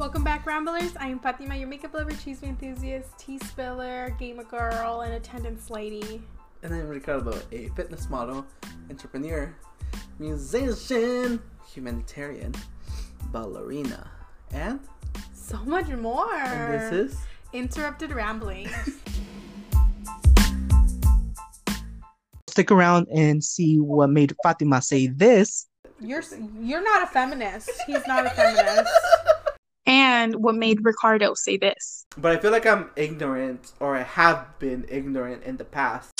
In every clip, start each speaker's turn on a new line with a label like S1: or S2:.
S1: Welcome back, Ramblers. I am Fatima, your makeup lover, cheese enthusiast, tea spiller, gamer girl, and attendance lady.
S2: And I'm Ricardo, a fitness model, entrepreneur, musician, humanitarian, ballerina, and
S1: so much more.
S2: And this is
S1: Interrupted Rambling.
S3: Stick around and see what made Fatima say this.
S1: You're not a feminist. He's not a feminist.
S4: And what made Ricardo say this.
S2: But I feel like I'm ignorant, or I have been ignorant in the past.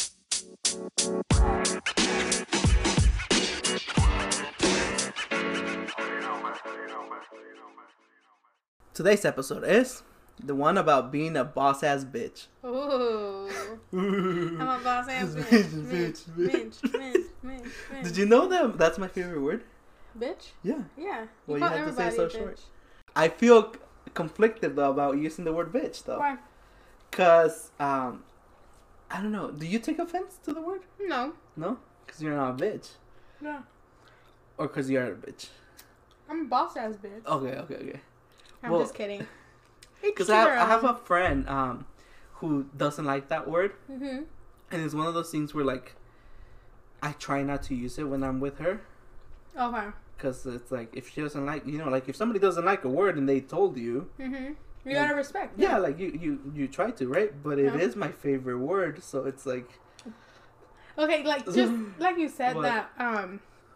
S2: Today's episode is the one about being a boss ass bitch.
S1: Ooh. I'm a boss ass bitch.
S2: Did you know that that's my favorite word?
S1: Bitch?
S2: Yeah.
S1: Yeah.
S2: Well, you
S1: call
S2: have to say it so
S1: everybody a
S2: short.
S1: bitch.
S2: I feel conflicted though about using the word bitch though.
S1: Why?
S2: Cause I don't know. Do you take offense to the word?
S1: No.
S2: No, cause you're not a bitch,
S1: No.
S2: or cause you're a bitch.
S1: I'm a boss ass bitch.
S2: Okay.
S1: I'm
S2: Well,
S1: just kidding.
S2: Cause I have a friend who doesn't like that word,
S1: Mm-hmm.
S2: and it's one of those things where like I try not to use it when I'm with her.
S1: Okay.
S2: Cause it's like if she doesn't like, like if somebody doesn't like a word and they told you,
S1: Mm-hmm. You gotta respect.
S2: yeah, like you try to, right? But it
S1: Yeah.
S2: is my favorite word, so it's like.
S1: Okay, like just like you said
S2: What?
S1: that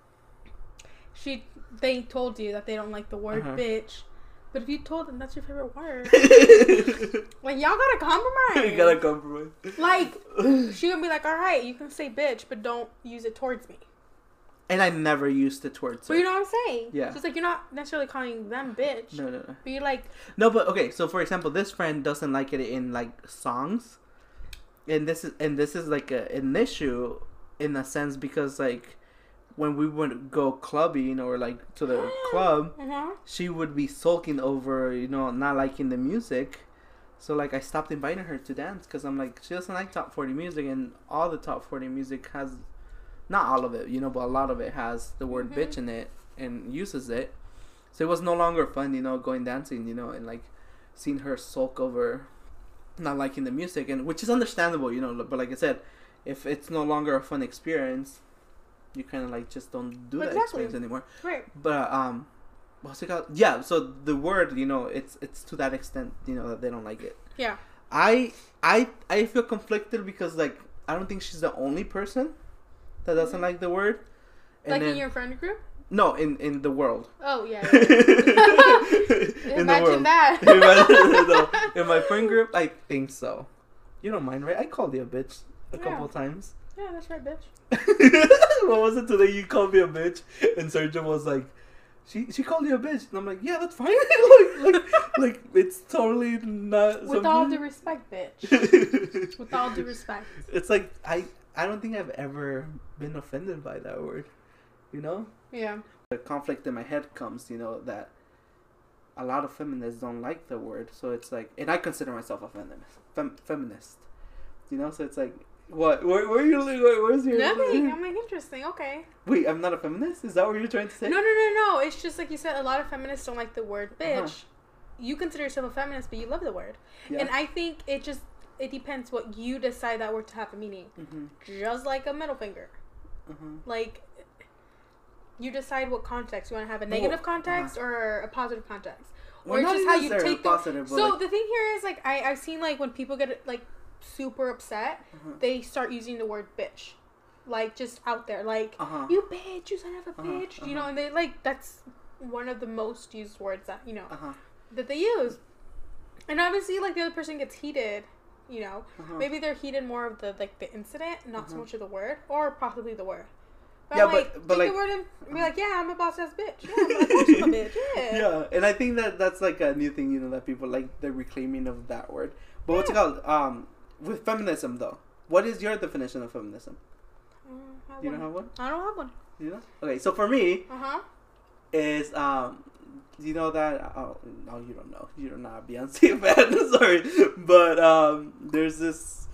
S1: they told you that they don't like the word bitch, but if you told them that's your favorite word, like y'all gotta compromise.
S2: You gotta compromise.
S1: Like she would be like, all right, you can say bitch, but don't use it towards me.
S2: And I never used it towards her.
S1: But you know what I'm saying?
S2: Yeah.
S1: Just like you're not necessarily calling them bitch.
S2: No.
S1: But you're like,
S2: No, but okay. So for example, this friend doesn't like it in like songs, and this is like an issue in a sense because like when we would go clubbing or like to the club, she would be sulking over not liking the music. So like I stopped inviting her to dance because I'm like she doesn't like top 40 music, and all the top 40 music has. Not all of it, but a lot of it has the word bitch in it and uses it. So it was no longer fun, going dancing, and like seeing her sulk over not liking the music, and which is understandable, but like I said, if it's no longer a fun experience, you kind of like just don't do that experience anymore.
S1: Right.
S2: But what's it called? Yeah. So the word, it's to that extent, that they don't like it.
S1: Yeah.
S2: I feel conflicted because like I don't think she's the only person that doesn't like the word. And
S1: like in your friend group?
S2: No, in the world.
S1: Oh, yeah.
S2: In
S1: Imagine that.
S2: In my friend group, I think so. You don't mind, right? I called you a bitch a couple times.
S1: Yeah, that's right, bitch.
S2: What was it today? You called me a bitch, and Sergio was like, she called you a bitch, and I'm like, yeah, that's fine. like it's totally not.
S1: With all due respect, bitch. With all due respect.
S2: It's like I don't think I've ever been offended by that word,
S1: Yeah.
S2: The conflict in my head comes, that a lot of feminists don't like the word, so it's like, and I consider myself a feminist, so it's like, what? Where are you? Where's your?
S1: Nothing. I'm like, interesting. Okay.
S2: Wait, I'm not a feminist? Is that what you're trying to say?
S1: No. It's just like you said. A lot of feminists don't like the word bitch. You consider yourself a feminist, but you love the word, and I think it depends what you decide that word to have a meaning. Just like a middle finger. Like, you decide what context. You want to have a negative context or a positive context. Or it's just how you take
S2: positive,
S1: So the thing here is, like, I've seen, like, when people get, like, super upset, they start using the word bitch. Like, just out there. Like, you bitch, you son of a bitch. And they, like, that's one of the most used words that, that they use. And obviously, like, the other person gets heated. Maybe they're heated more of the incident, not so much of the word, or possibly the word. But
S2: yeah,
S1: like,
S2: but like,
S1: the word and be like, yeah, I'm a boss ass bitch. Yeah, I'm a bitch. Yeah.
S2: Yeah, and I think that's like a new thing, that people like the reclaiming of that word. But what's it called? With feminism though, what is your definition of feminism? You don't have one?
S1: I don't have one.
S2: You know? Okay, so for me, is you know that no, you don't know. You're not a Beyonce fan, sorry. But there's this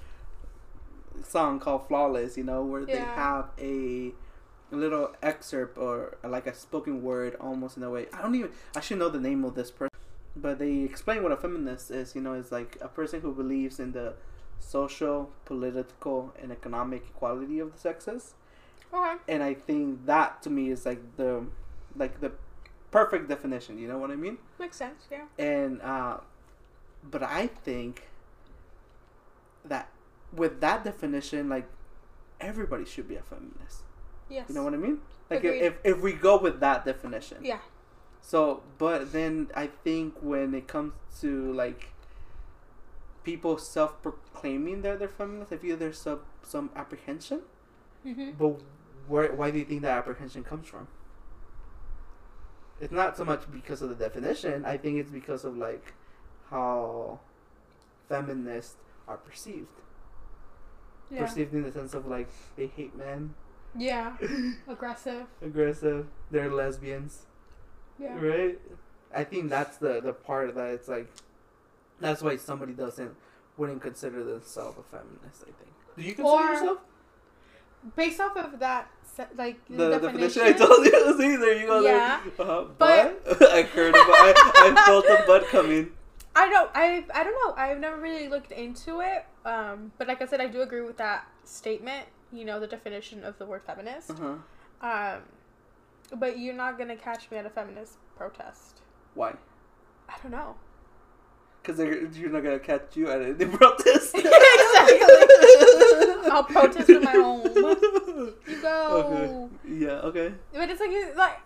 S2: song called Flawless, where they have a little excerpt or like a spoken word almost in a way. I should know the name of this person. but they explain what a feminist is. You know, is like a person who believes in the social, political, and economic equality of the sexes.
S1: Okay.
S2: And I think that to me is like the perfect definition. You know what I mean?
S1: Makes sense. Yeah.
S2: And but I think that with that definition, like everybody should be a feminist.
S1: Yes.
S2: You know what I mean? Like
S1: Agreed.
S2: if we go with that definition.
S1: Yeah.
S2: So, but then I think when it comes to like people self-proclaiming they're feminists, I feel there's some apprehension.
S1: Mm-hmm.
S2: But why do you think that apprehension comes from? It's not so much because of the definition. I think it's because of like how feminists are perceived.
S1: Yeah.
S2: Perceived in the sense of like they hate men.
S1: Yeah. Aggressive.
S2: They're lesbians.
S1: Yeah.
S2: Right? I think that's the part that it's like that's why somebody wouldn't consider themselves a feminist, I think. Do you consider yourself?
S1: Based off of that, like
S2: The definition I told you. See, there you go.
S1: Yeah.
S2: But I heard about. I felt the butt coming.
S1: I don't know. I've never really looked into it. But like I said, I do agree with that statement. You know, the definition of the word feminist. But you're not gonna catch me at a feminist protest.
S2: Why?
S1: I don't know.
S2: Because you're not gonna catch you at any protest.
S1: Exactly. I'll protest in my home. You go.
S2: Okay. Yeah. Okay.
S1: But it's like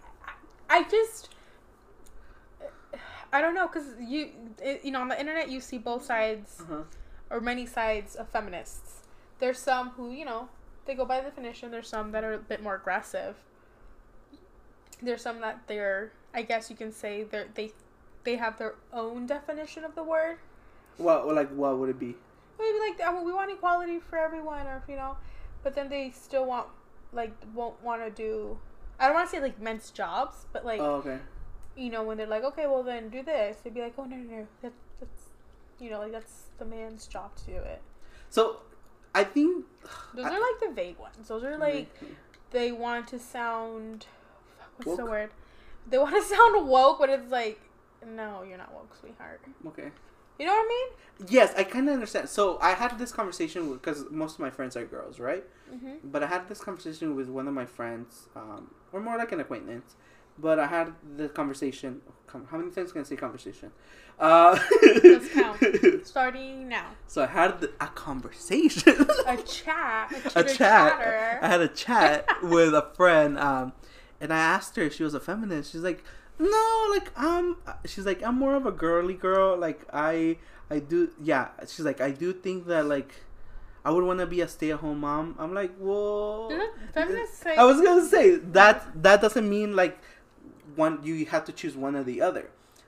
S1: I don't know, because you know, on the internet you see both sides or many sides of feminists. There's some who, you know, they go by the definition. There's some that are a bit more aggressive. There's some that they're, I guess you can say they have their own definition of the word.
S2: What would it be?
S1: Maybe like, we want equality for everyone, or you know, but then they still won't want to do. I don't want to say like men's jobs, but like,
S2: oh, okay.
S1: You know, when they're like, okay, well then do this, they'd be like, oh no, that's you know, like that's the man's job to do it.
S2: So, I think
S1: those are like the vague ones. Those are like they want to sound. What's
S2: woke?
S1: the word? They want to sound woke, but it's like, no, you're not woke, sweetheart.
S2: Okay.
S1: You know what I mean?
S2: Yes, I kind of understand. So I had this conversation because most of my friends are girls, right?
S1: Mm-hmm.
S2: But I had this conversation with one of my friends, or more like an acquaintance. But I had the conversation. How many times can I say conversation?
S1: Let's count. Starting now.
S2: So I had a conversation.
S1: A chat.
S2: A chat. I had a chat with a friend, and I asked her if she was a feminist. She's like, no, like she's like, I'm more of a girly girl. Like I do, yeah. She's like, I do think that like I would want to be a stay-at-home mom. I'm like, well,
S1: feminists say.
S2: I was gonna say that doesn't mean like you have to choose one or the other.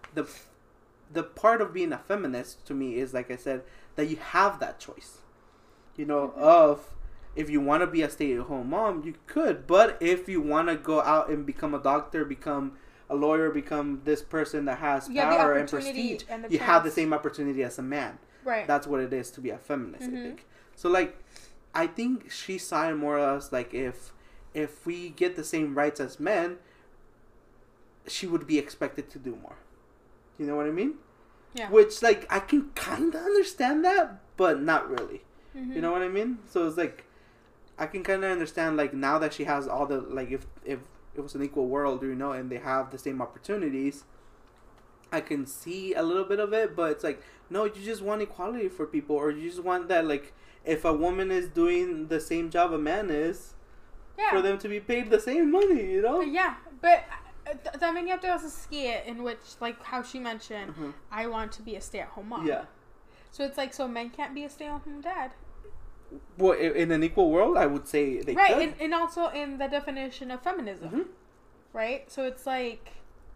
S2: The part of being a feminist to me is, like I said, that you have that choice. You know, of if you want to be a stay-at-home mom, you could. But if you want to go out and become a doctor, become a lawyer, become this person that has power and prestige, you have the same opportunity as a man.
S1: Right.
S2: That's what it is to be a feminist, I think. So, like, I think she saw it more or less like if we get the same rights as men, she would be expected to do more. You know what I mean?
S1: Yeah.
S2: Which, like, I can kind of understand that, but not really. You know what I mean? So it's like, I can kind of understand, like, now that she has all the, like, if it was an equal world, you know, and they have the same opportunities, I can see a little bit of it, but it's like, no, you just want equality for people, or you just want that, like, if a woman is doing the same job a man is, for them to be paid the same money, you know?
S1: Yeah, but then you have to also see it in which, like, how she mentioned, I want to be a stay-at-home mom.
S2: Yeah.
S1: So it's like, so men can't be a stay-at-home dad.
S2: Well, in an equal world, I would say they could.
S1: Right, and also in the definition of feminism. Right? So it's like,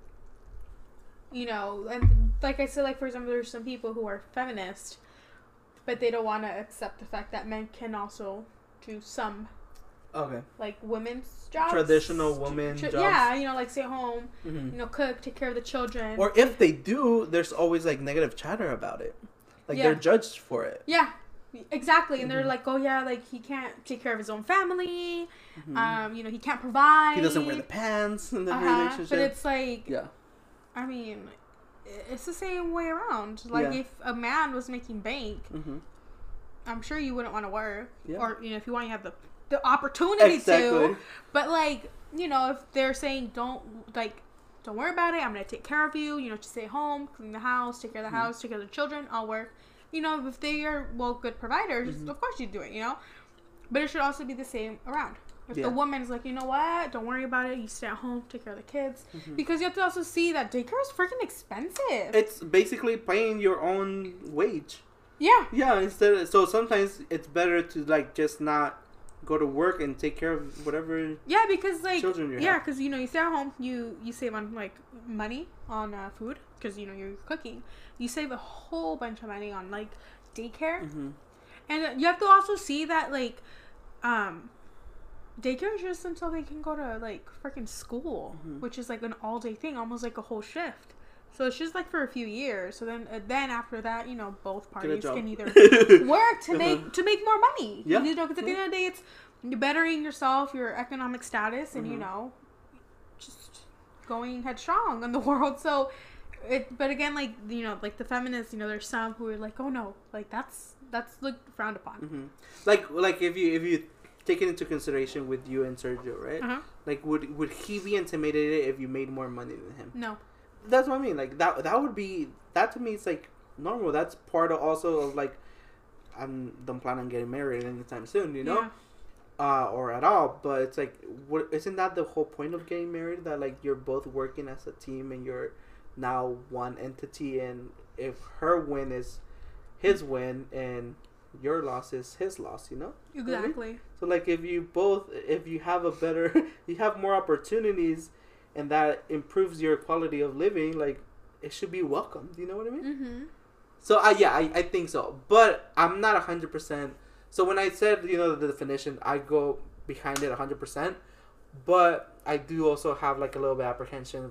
S1: you know, and like I said, like, for example, there's some people who are feminist, but they don't want to accept the fact that men can also do some, like, women's jobs.
S2: Traditional women's jobs.
S1: Yeah, you know, like, stay at home, you know, cook, take care of the children.
S2: Or if they do, there's always, like, negative chatter about it. Like, they're judged for it.
S1: Yeah. Exactly, and they're like, oh yeah, like he can't take care of his own family, you know, he can't provide.
S2: He doesn't wear the pants in the relationship.
S1: But it's like,
S2: yeah,
S1: I mean, it's the same way around. Like,
S2: Yeah.
S1: if a man was making bank,
S2: Mm-hmm.
S1: I'm sure you wouldn't want to work.
S2: Yeah.
S1: Or, if you want, you have the opportunity
S2: Exactly.
S1: to. But, like, if they're saying, don't worry about it. I'm going to take care of you. Just stay home, clean the house, take care of the house, take care of the children. I'll work. If they are, good providers, of course you do it, But it should also be the same around. If the woman's like, you know what? Don't worry about it. You stay at home, take care of the kids. Because you have to also see that daycare is freaking expensive.
S2: It's basically paying your own wage.
S1: Yeah.
S2: Yeah, so sometimes it's better to, like, just not go to work and take care of whatever.
S1: Yeah, because, like,
S2: children you
S1: yeah,
S2: have.
S1: because, you stay at home, you save on, like, money on food, because, you're cooking. You save a whole bunch of money on, like, daycare.
S2: Mm-hmm.
S1: And you have to also see that, like, daycare is just until they can go to, like, freaking school, which is, like, an all-day thing, almost like a whole shift. So it's just, like, for a few years. So then after that, both parties can either work to make more money.
S2: Yeah.
S1: Because at the end of the day, it's bettering yourself, your economic status, and, just going headstrong in the world. So, but again, like, like the feminists, there's some who are like, oh no, like, that's looked frowned upon.
S2: Mm-hmm. Like if you take it into consideration with you and Sergio, right?
S1: Uh-huh.
S2: Like, would he be intimidated if you made more money than him?
S1: No.
S2: That's what I mean. Like, that would be, that to me is like normal. That's part of also of, like, I don't plan on getting married anytime soon,
S1: Yeah.
S2: Or at all. But it's like, isn't that the whole point of getting married? That, like, you're both working as a team and you're now one entity, and if her win is his win and your loss is his loss,
S1: Exactly.
S2: So, like, if you have you have more opportunities, and that improves your quality of living, like, it should be welcomed. You know what I mean?
S1: Mm-hmm.
S2: So, I think so. But I'm not 100%. So, when I said, the definition, I go behind it 100%. But I do also have, like, a little bit apprehension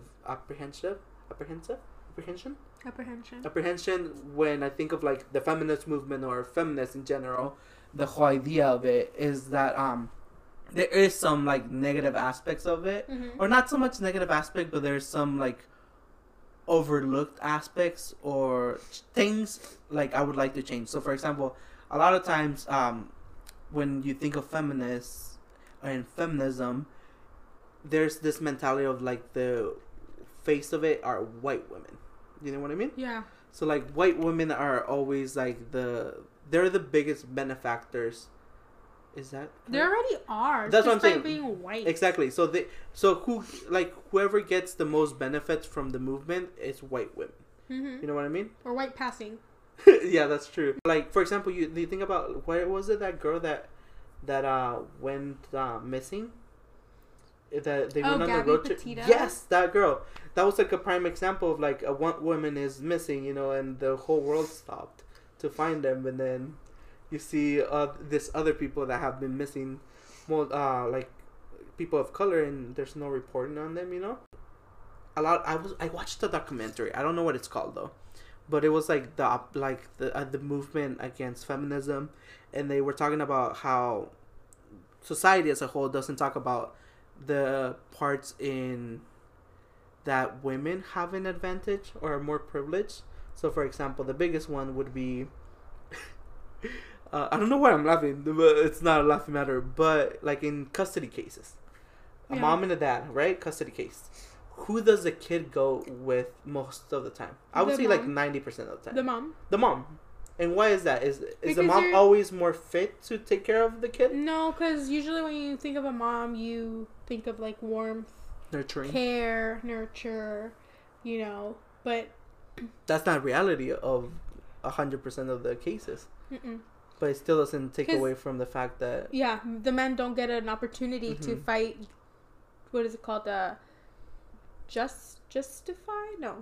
S2: when I think of, like, the feminist movement or feminists in general. The whole idea of it is that, there is some, like, negative aspects of it.
S1: Mm-hmm.
S2: Or not so much negative aspect, but there's some, like, overlooked aspects or things, like, I would like to change. So, for example, a lot of times, when you think of feminists and feminism, there's this mentality of, like, the face of it are white women. You know what I mean?
S1: Yeah.
S2: So, like, white women are always, like, they're the biggest benefactors. Is that correct?
S1: They already are.
S2: That's
S1: just
S2: what I'm saying.
S1: by being white.
S2: Exactly. So whoever gets the most benefits from the movement is white women.
S1: Mm-hmm.
S2: You know what I mean?
S1: Or white passing.
S2: Yeah, that's true. Like, for example, you think about, where was it, that girl that went missing? That they went on the road trip. Yes, that girl. That was, like, a prime example of, like, one woman is missing, and the whole world stopped to find them, and then you see this other people that have been missing, more like people of color, and there's no reporting on them. I watched the documentary. I don't know what it's called though, but it was like the movement against feminism, and they were talking about how society as a whole doesn't talk about the parts in that women have an advantage or are more privileged. So, for example, the biggest one would be I don't know why I'm laughing, but it's not a laughing matter. But, like, in custody cases, a mom and a dad, right? Custody case. Who does the kid go with most of the time? I would say, like, 90% of the time.
S1: The mom.
S2: The mom. And why is that? Is the mom
S1: you're...
S2: always more fit to take care of the kid?
S1: No, because usually when you think of a mom, you think of, like, warmth,
S2: nurturing,
S1: care, nurture, but
S2: that's not reality of 100% of the cases.
S1: Mm-mm.
S2: But it still doesn't take away from the fact that
S1: the men don't get an opportunity to fight. What is it called? Justly? No.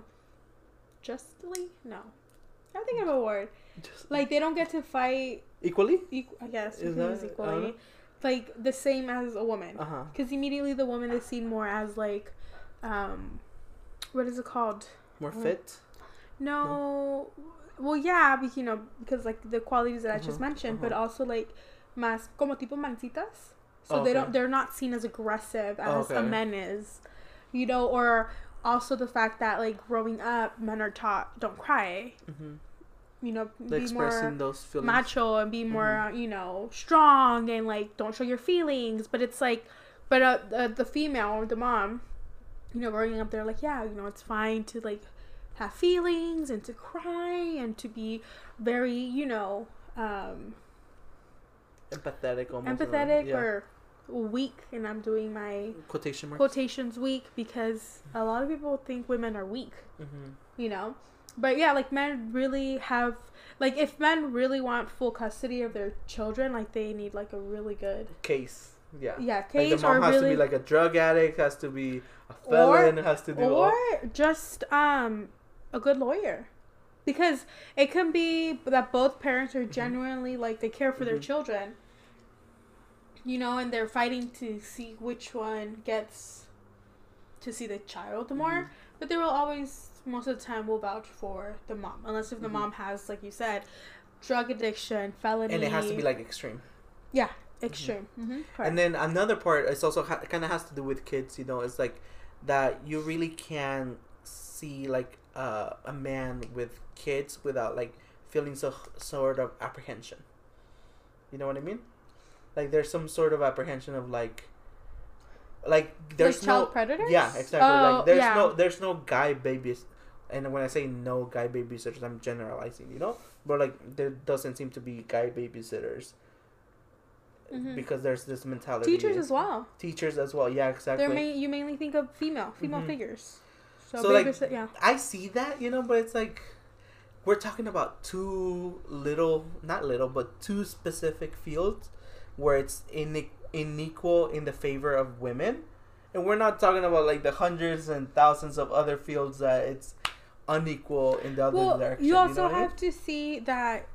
S1: I think of a word. Like, they don't get to fight
S2: equally.
S1: I guess
S2: Is
S1: equally, like, the same as a woman.
S2: Because
S1: immediately the woman is seen more as, like, what is it called?
S2: More fit.
S1: No. Well, yeah, because like the qualities that I just mentioned, but also, like, más como tipo mancitas. So they're not seen as aggressive as a man is, or also the fact that like growing up, men are taught don't cry. You know,
S2: like
S1: be
S2: expressing
S1: more
S2: those feelings,
S1: macho, and be more you know, strong, and like don't show your feelings. But it's like, but the female or the mom, you know, growing up, they're like, yeah, you know, it's fine to like have feelings and to cry and to be very, you know,
S2: empathetic almost.
S1: Empathetic or weak. And I'm doing my
S2: quotation marks.
S1: Quotations weak because a lot of people think women are weak. You know, but yeah, like men really have, like if men really want full custody of their children, like they need like a really good
S2: case. Yeah,
S1: case.
S2: Like the mom
S1: or
S2: has
S1: really,
S2: to be like a drug addict, has to be a felon, has to do
S1: or just a good lawyer, because it can be that both parents are genuinely like they care for their children, you know, and they're fighting to see which one gets to see the child more, but they will always, most of the time, will vouch for the mom, unless if the mom has, like you said, drug addiction, felony,
S2: and it has to be like extreme.
S1: Yeah. Extreme.
S2: And then another part, it's also kind of has to do with kids, you know, it's like that you really can see like a man with kids without like feeling sort of apprehension. You know what I mean? Like there's some sort of apprehension of like there's
S1: like child predators?
S2: Yeah, exactly.
S1: Oh,
S2: like there's no guy babies, and when I say no guy babysitters, I'm generalizing, you know, but like there doesn't seem to be guy babysitters. Because there's this mentality.
S1: Teachers as well.
S2: Yeah, exactly.
S1: You mainly think of female figures. So
S2: like,
S1: yeah.
S2: I see that, you know, but it's like we're talking about two specific fields where it's unequal in the favor of women, and we're not talking about like the hundreds and thousands of other fields that it's unequal in the other direction.
S1: You also have to see that.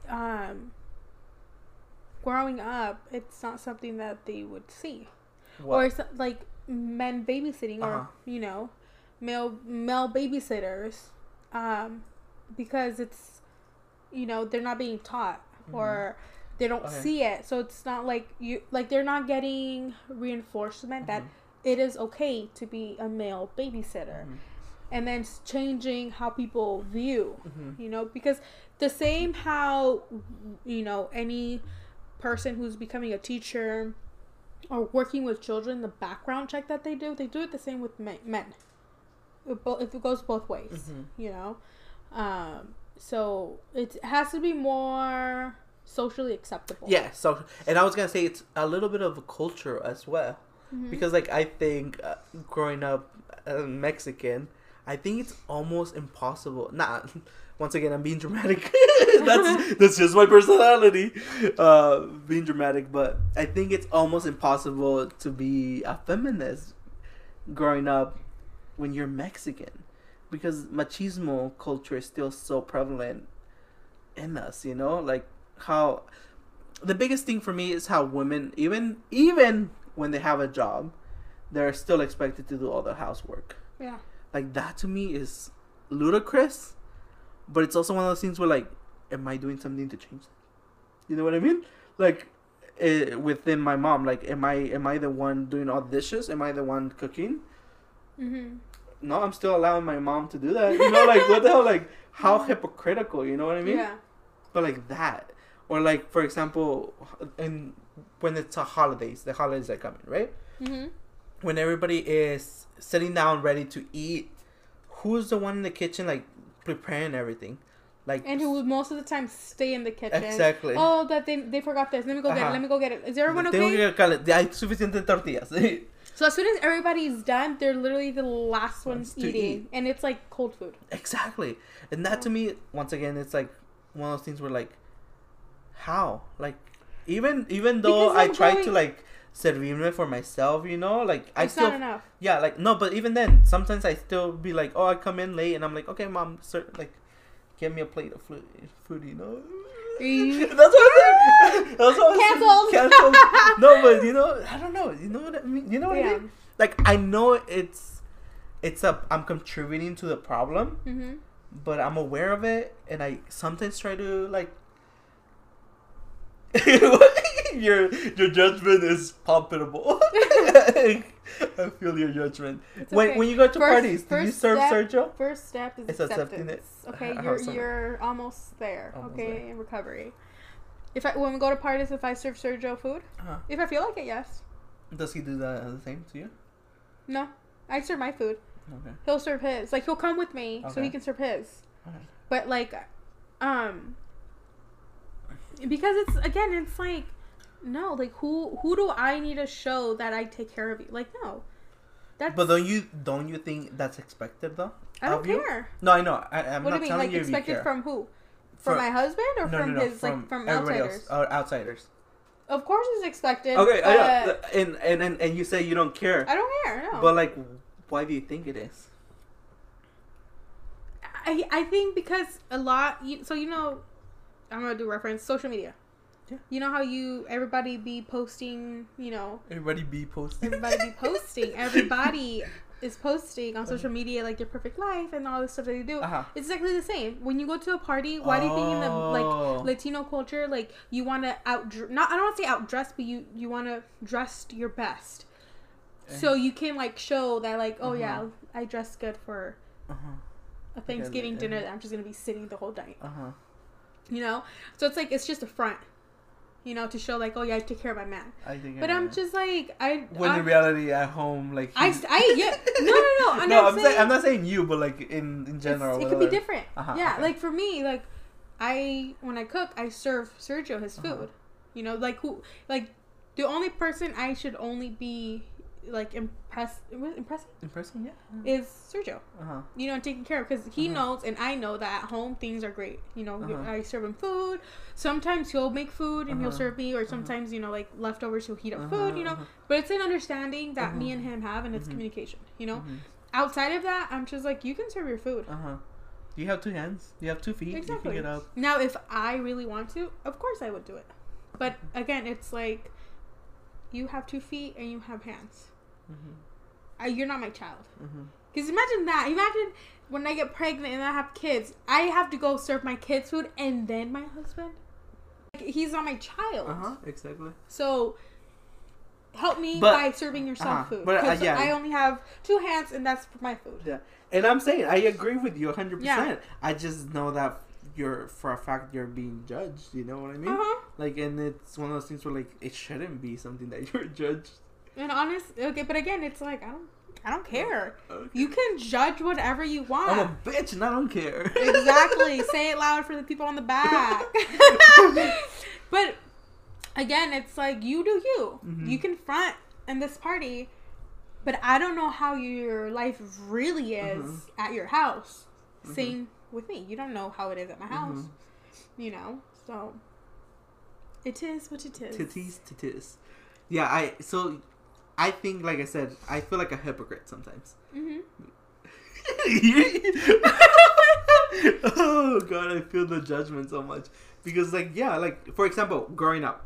S1: Growing up, it's not something that they would see. What? Or it's like men babysitting, or you know, male babysitters, because it's, you know, they're not being taught or they don't see it, so it's not like they're not getting reinforcement that it is okay to be a male babysitter, and then it's changing how people view, you know, because the same how, you know, any person who's becoming a teacher or working with children, the background check that they do it the same with men. If it goes both ways, you know, so it has to be more socially acceptable. Yeah,
S2: so, and I was gonna say it's a little bit of a culture as well, because like I think growing up Mexican, I think it's almost impossible. Once again, I'm being dramatic. that's just my personality, being dramatic. But I think it's almost impossible to be a feminist growing up when you're Mexican, because machismo culture is still so prevalent in us. You know, like how the biggest thing for me is how women, even when they have a job, they're still expected to do all the housework.
S1: Yeah,
S2: like that to me is ludicrous. But it's also one of those things where, like, am I doing something to change that? You know what I mean? Like, within my mom, like, am I the one doing all the dishes? Am I the one cooking? No, I'm still allowing my mom to do that. You know, like, what the hell? Like, how hypocritical, you know what I mean?
S1: Yeah.
S2: But, like, that. Or, like, for example, when it's the holidays are coming, right? When everybody is sitting down ready to eat, who's the one in the kitchen, like, preparing everything, like,
S1: and who would most of the time stay in the kitchen.
S2: Exactly.
S1: Oh, that they forgot this. Let me go get it. Is everyone okay?
S2: Hay suficiente tortillas.
S1: So as soon as everybody's done, they're literally the last ones eating, and it's like cold food.
S2: Exactly, and that to me, once again, it's like one of those things where like, how, like, even though I try to like servirme for myself, you know, like I still,
S1: not enough.
S2: Yeah, like no, but even then, sometimes I still be like, oh, I come in late, and I'm like, okay, mom, like, get me a plate of food, you know. That's what I said. Canceled. No, but you know, I don't know. You know what I mean? You know what I mean? Like, I know I'm contributing to the problem, but I'm aware of it, and I sometimes try to like. your judgment is palpable. I feel your judgment.
S1: It's okay.
S2: When you go to parties, do you serve Sergio?
S1: First step is
S2: It's
S1: acceptance.
S2: accepting it.
S1: Okay,
S2: How so?
S1: you're almost there.
S2: Almost
S1: okay,
S2: there.
S1: in recovery. When we go to parties, if I serve Sergio food, if I feel like it, yes.
S2: Does he do that the same to you?
S1: No, I serve my food.
S2: Okay.
S1: He'll serve his. Like he'll come with me so
S2: Okay.
S1: he can serve his.
S2: Okay.
S1: But like, because it's like, no, like who do I need to show that I take care of you? Like no, that's.
S2: But don't you think that's expected though?
S1: I don't
S2: of you?
S1: care.
S2: No, I know. I'm
S1: What do
S2: not
S1: you mean?
S2: telling
S1: Like
S2: you if you
S1: expected
S2: care.
S1: from who? From my husband or from his
S2: from
S1: like from
S2: everybody
S1: outsiders?
S2: else, outsiders.
S1: Of course, it's expected.
S2: Okay,
S1: but
S2: and you say you don't care.
S1: I don't care. No.
S2: But like, why do you think it is?
S1: I think because a lot. So I'm gonna do reference social media.
S2: Yeah.
S1: You know how everybody be posting.
S2: Everybody be posting.
S1: Everybody is posting on social media like their perfect life and all the stuff that they do.
S2: Uh-huh.
S1: It's exactly the same. When you go to a party, why do you think in the like Latino culture, like you want to I don't want to say outdress, but you want to dress your best, so you can like show that like yeah, I dressed good for a Thanksgiving dinner that I'm just gonna be sitting the whole night. So it's like it's just a front. To show like, oh yeah, I take care of my man. But I'm just like,
S2: when in reality at home, like
S1: no.
S2: I'm not saying you, but like in general,
S1: it could be different. Yeah,
S2: okay.
S1: like for me, like when I cook, I serve Sergio his food. Like the only person I should only be like impressing,
S2: yeah,
S1: is Sergio. And taking care of, because he knows and I know that at home things are great. I serve him food. Sometimes he'll make food and he'll serve me, or sometimes like leftovers he'll heat up food. But it's an understanding that me and him have, and it's communication. Outside of that, I'm just like, you can serve your food.
S2: You have 2 hands. You have 2 feet.
S1: Exactly.
S2: You can get up.
S1: Now, if I really want to, of course I would do it. But again, it's like you have 2 feet and you have hands. You're not my child. Because imagine when I get pregnant and I have kids, I have to go serve my kids food and then my husband. Like, he's not my child.
S2: Exactly.
S1: So help me by serving yourself food.
S2: But
S1: I only have 2 hands and that's for my food.
S2: Yeah, and I'm saying I agree with you 100%.
S1: Yeah.
S2: I just know that for a fact you're being judged. You know what I mean? Like, and it's one of those things where like it shouldn't be something that you're judged.
S1: And but again, it's like I don't care. Okay. You can judge whatever you want.
S2: I'm a bitch and I don't care.
S1: Exactly. Say it loud for the people on the back. But again, it's like you do you. You can front in this party, but I don't know how your life really is at your house. Same with me. You don't know how it is at my house. So it is what it is.
S2: Titties. Yeah, I think, like I said, I feel like a hypocrite sometimes. Oh God, I feel the judgment so much because, like, yeah, like for example, growing up.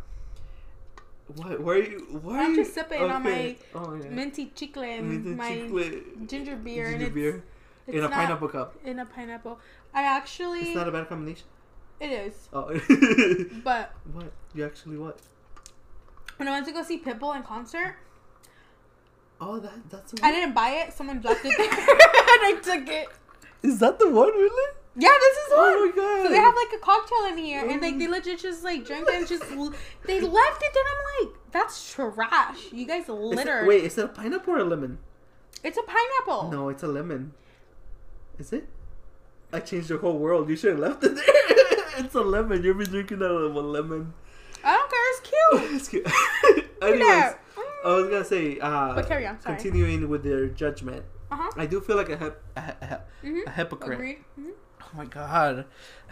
S2: I'm
S1: just sipping on my minty chicle and my ginger beer, it's
S2: in a pineapple cup.
S1: In a pineapple, I actually.
S2: It's not a bad combination.
S1: It is.
S2: Oh.
S1: But
S2: what? You actually what?
S1: When I went to go see Pitbull in concert.
S2: Oh, that's the
S1: one? I didn't buy it. Someone left it there, and I took it.
S2: Is that the one, really?
S1: Yeah, this is one.
S2: Oh my God.
S1: So they have like a cocktail in here, and like they legit just like drank it and just they left it. Then I'm like, that's trash. You guys littered.
S2: Wait, is it a pineapple or a lemon?
S1: It's a pineapple.
S2: No, it's a lemon. Is it? I changed the whole world. You should have left it there. It's a lemon. You've been drinking out of a lemon.
S1: I don't care. It's cute.
S2: It's cute. Anyways, I was gonna say.
S1: But carry on. Sorry.
S2: Continuing with their judgment. I do feel like a hypocrite.
S1: Agreed.
S2: Oh my God.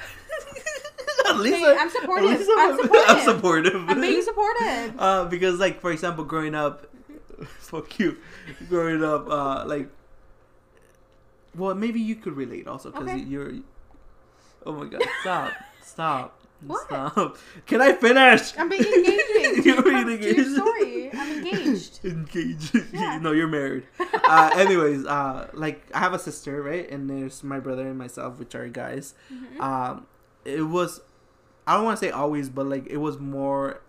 S1: I'm supportive.
S2: I'm supportive.
S1: I'm being supportive.
S2: Because, like, for example, growing up, fuck you. Growing up, like, well, maybe you could relate also because you're. Oh my God! Stop.
S1: What?
S2: Stop. Can I finish?
S1: I'm being engaged.
S2: You're being engaged.
S1: Your story. I'm engaged.
S2: Engaged.
S1: Yeah.
S2: No, you're married. Anyways, like I have a sister, right? And there's my brother and myself, which are guys. It was, I don't want to say always, but like it was more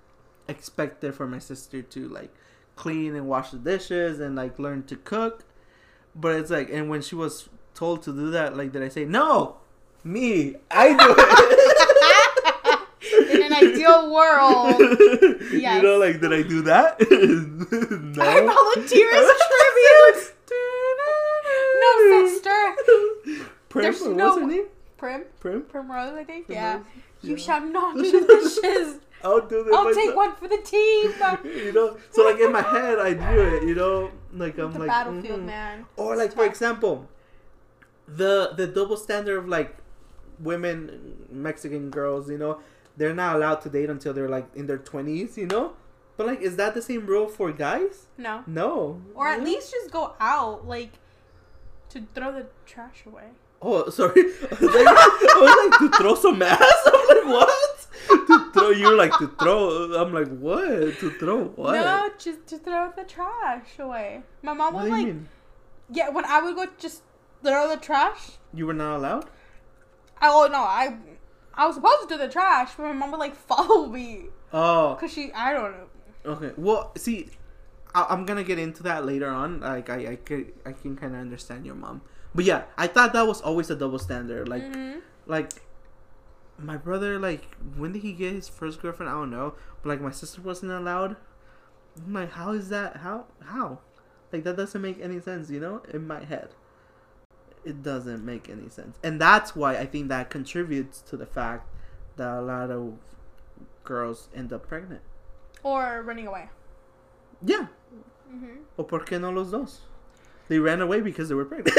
S2: expected for my sister to like clean and wash the dishes and like learn to cook. But it's like, and when she was told to do that, like, did I say no? Me, I do
S1: it. In an ideal world, yes.
S2: You know, like, did I do that? No.
S1: I volunteer as tribute. No, sister.
S2: Prim,
S1: There's
S2: what's
S1: no
S2: her name?
S1: Primrose, I think.
S2: Primrose?
S1: Yeah. You
S2: Yeah.
S1: shall not do the dishes.
S2: I'll do this.
S1: I'll
S2: myself.
S1: take one for the team.
S2: You know, so like in my head, I do it. You know, like I'm
S1: The
S2: like
S1: battlefield, man.
S2: Or like, for example, the double standard of like women, Mexican girls. You know, they're not allowed to date until they're like in their 20s. You know, but like, is that the same rule for guys?
S1: No.
S2: No.
S1: Or at least just go out, like, to throw the trash away.
S2: Oh, sorry. I was like, to throw some ass? I'm like, what? To throw, you're like, to throw. I'm like, what? To throw what?
S1: No, just to throw the trash away. My mom
S2: What
S1: was
S2: do you
S1: like,
S2: mean?
S1: yeah, when I would go just throw the trash.
S2: You were not allowed?
S1: I was supposed to do the trash, but my mom would like follow me.
S2: Oh.
S1: Cause I don't know.
S2: Okay. Well, see, I'm gonna get into that later on. Like, I can kind of understand your mom. But yeah, I thought that was always a double standard. Like, like, my brother, like, when did he get his first girlfriend? I don't know. But, like, my sister wasn't allowed. I'm like, how is that? How? Like, that doesn't make any sense, you know? In my head. It doesn't make any sense. And that's why I think that contributes to the fact that a lot of girls end up pregnant.
S1: Or running away.
S2: Yeah. O por qué no los dos? They ran away because they were pregnant.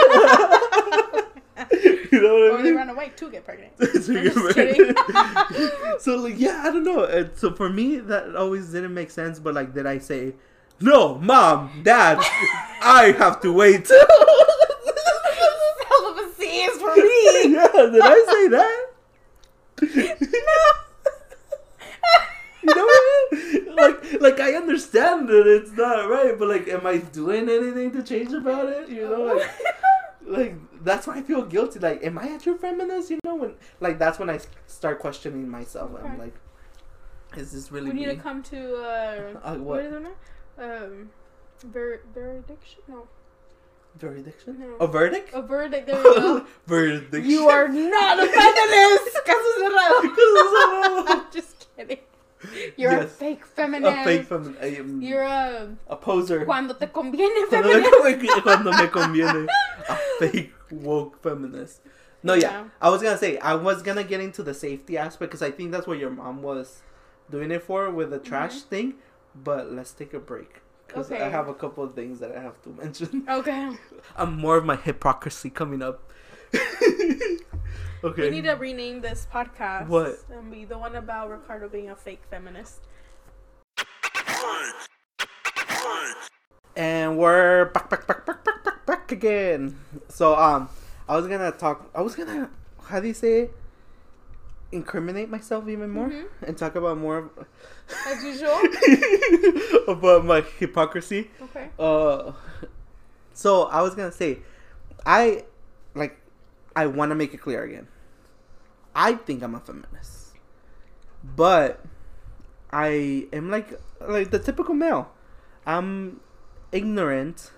S2: You know what I mean?
S1: Or they ran away to get pregnant.
S2: So,
S1: I'm just kidding.
S2: So, like, yeah, I don't know. And so for me, that always didn't make sense. But like, did I say, no, mom, dad, I have to wait?
S1: Celibacy is for me.
S2: Yeah, did I say that?
S1: No.
S2: You know what I mean? Like I understand that it's not right, but like, am I doing anything to change about it? You know, like that's why I feel guilty. Like, am I a true feminist? You know, when like that's when I start questioning myself. Okay. I'm like, is this really?
S1: We need
S2: me?
S1: to come to what is it now? Veridiction? No.
S2: Veridiction?
S1: No.
S2: A verdict?
S1: A verdict. There we go.
S2: Verdiction.
S1: You are not a feminist. I'm just kidding. You're a fake feminist.
S2: A fake feminist.
S1: You're a
S2: poser.
S1: Cuando te conviene feminist.
S2: Cuando me conviene. A fake woke feminist. No, yeah. I was gonna say, I was gonna get into the safety aspect because I think that's what your mom was doing it for with the trash thing. But let's take a break. Because I have a couple of things that I have to mention.
S1: Okay.
S2: I'm more of my hypocrisy coming up. Okay.
S1: We need to rename this podcast.
S2: What?
S1: And be the one about Ricardo being a fake feminist.
S2: And we're back again. So I was gonna how do you say it? Incriminate myself even more and talk about more
S1: as usual
S2: about my hypocrisy.
S1: Okay.
S2: So I was gonna say, I want to make it clear again. I think I'm a feminist, but I am like the typical male. I'm ignorant.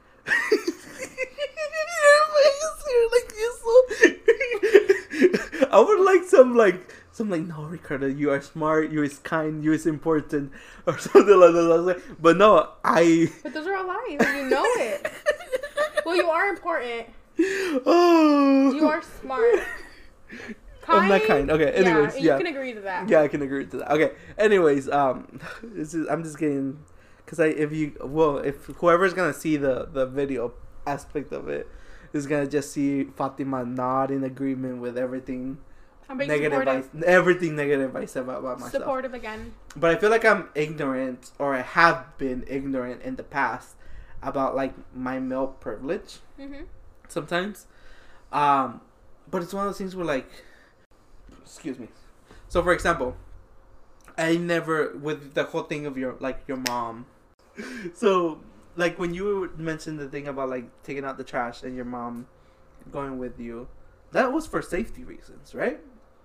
S2: I would like some no, Ricardo, you are smart, you is kind, you is important, or something like that. But no,
S1: But those are all lies, and you know it. Well, you are important.
S2: Oh.
S1: You are smart. Kind?
S2: I'm not kind. Okay. Anyways,
S1: you can agree to that.
S2: Yeah, I can agree to that. Okay. Anyways, I'm just getting, if whoever's gonna see the video aspect of it is gonna just see Fatima not in agreement with everything.
S1: I'm being supportive.
S2: Everything negative I said about myself.
S1: Supportive again.
S2: But I feel like I'm ignorant, or I have been ignorant in the past about like my male privilege. Sometimes, but it's one of those things where like, excuse me. So for example, I never, with the whole thing of your mom. So like when you mentioned the thing about like taking out the trash and your mom going with you, that was for safety reasons, right?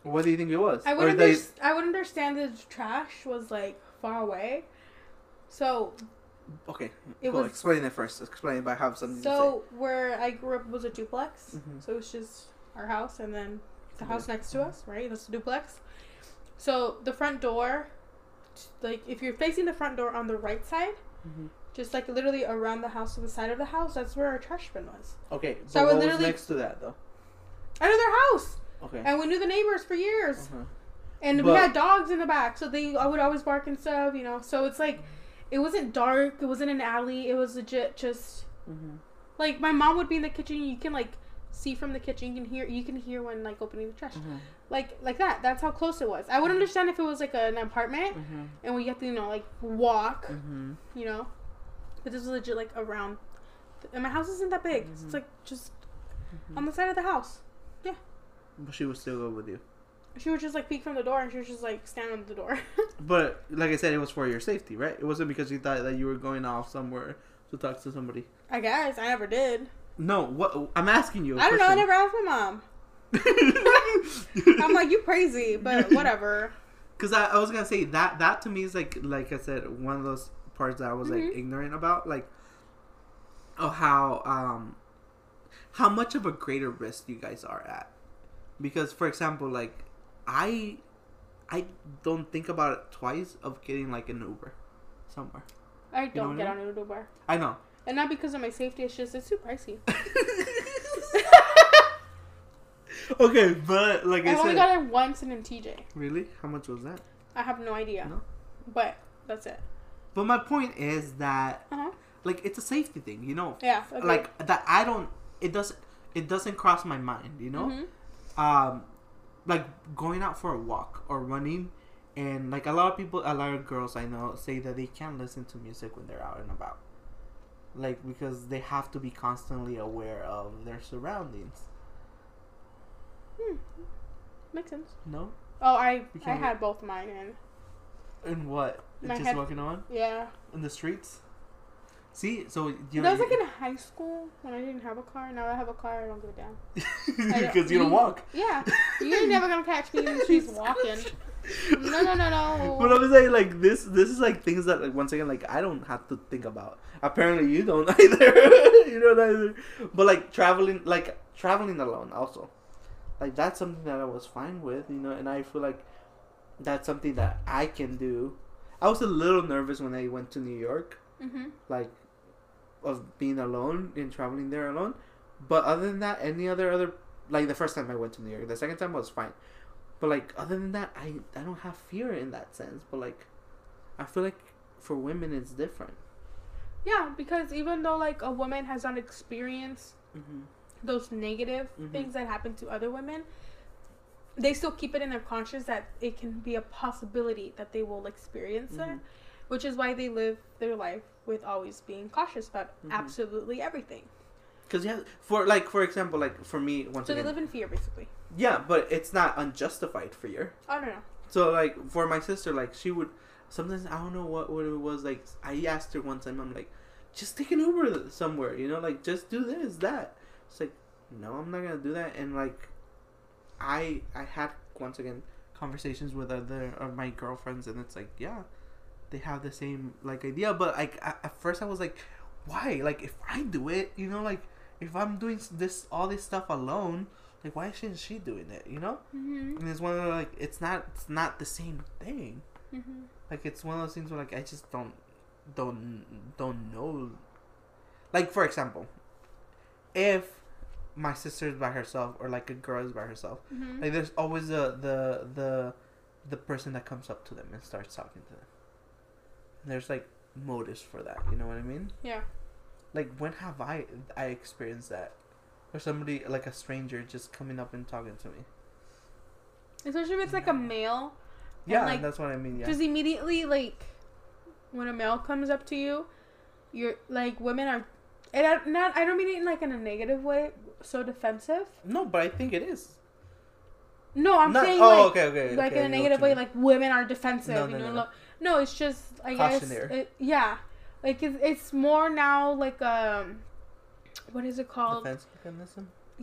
S2: What do you think it was?
S1: I would understand the trash was like far away. So.
S2: Okay. Explain it first. Explain it by how something. So
S1: where I grew up was a duplex. Mm-hmm. So it was just our house and then the house next to us, right? That's a duplex. So the front door, like if you're facing the front door on the right side, just like literally around the house to the side of the house, that's where our trash bin was. Okay.
S2: So what was next to that though?
S1: Another house. Okay. And we knew the neighbors for years. And we had dogs in the back, so I would always bark and stuff, you know. So it's like, it wasn't dark. It wasn't an alley. It was legit just, like my mom would be in the kitchen. You can like see from the kitchen. You can hear when like opening the trash, like that. That's how close it was. I would understand if it was like an apartment, and we have to like walk, you know. But this was legit like around, and my house isn't that big. It's like just on the side of the house. Yeah.
S2: But she would still go with you.
S1: She would just like peek from the door, and she was just like stand on the door.
S2: But like I said, it was for your safety, right? It wasn't because you thought that you were going off somewhere to talk to somebody.
S1: I guess I never did.
S2: No, what I'm asking you.
S1: I don't know. I never asked my mom. I'm like, you crazy, but whatever.
S2: Because I was gonna say that to me is like I said, one of those parts that I was like ignorant about, like, oh how much of a greater risk you guys are at. Because for example, like I don't think about it twice of getting like an Uber somewhere.
S1: I don't get on an Uber.
S2: I know.
S1: And not because of my safety, it's just it's too pricey.
S2: Okay, but like I said,
S1: only got it once in TJ.
S2: Really? How much was that?
S1: I have no idea. No? But that's it.
S2: But my point is that like it's a safety thing, you know?
S1: Yeah. Okay.
S2: Like that it doesn't cross my mind, you know? Like going out for a walk or running, and like a lot of girls I know say that they can't listen to music when they're out and about, like because they have to be constantly aware of their surroundings.
S1: Makes sense.
S2: No.
S1: Oh, I had both mine
S2: in what? Just walking on?
S1: Yeah.
S2: In the streets. See, so
S1: you know. That was like in high school when I didn't have a car. Now I have a car. I don't give a damn.
S2: Because you don't walk.
S1: Yeah, you're never gonna catch me in the streets walking. No.
S2: But I'm saying like this is like things that like once again like I don't have to think about. Apparently you don't either. You don't either. But like traveling alone also, like that's something that I was fine with, you know, and I feel like that's something that I can do. I was a little nervous when I went to New York. Like. Of being alone and traveling there alone, but other than that, any other like the first time I went to New York, the second time was fine, but like other than that, I don't have fear in that sense. But like, I feel like for women it's different.
S1: Yeah, because even though like a woman has not experienced those negative things that happen to other women, they still keep it in their conscience that it can be a possibility that they will experience it. Which is why they live their life with always being cautious about absolutely everything.
S2: Because for example, like for me, once again,
S1: they live in fear, basically.
S2: Yeah, but it's not unjustified fear.
S1: Oh no.
S2: So like for my sister, like she would sometimes I don't know what it was like. I asked her one time, I'm like, just take an Uber somewhere, you know, like just do this that. It's like no, I'm not gonna do that. And like I had once again conversations with other of my girlfriends, and it's like they have the same like idea, but like at first I was like, why? Like if I do it, you know, like if I'm doing all this stuff alone, like why shouldn't she doing it? You know? And it's one of the, like it's not the same thing. Like it's one of those things where like I just don't know. Like for example, if my sister's by herself or like a girl is by herself, like there's always the person that comes up to them and starts talking to them. There's like motives for that, you know what I mean?
S1: Yeah.
S2: Like when have I experienced that, or somebody like a stranger just coming up and talking to me?
S1: Especially if it's like a male.
S2: Yeah, like, that's what I mean. Yeah.
S1: Just immediately like when a male comes up to you, you're like women are, and I don't mean it in like in a negative way, so defensive.
S2: No, but I think it is.
S1: No, I'm saying
S2: okay.
S1: Like in a negative way, like women are defensive. No, it's just I guess like it's more now like what is it called?
S2: Defense mechanism.
S1: Yeah,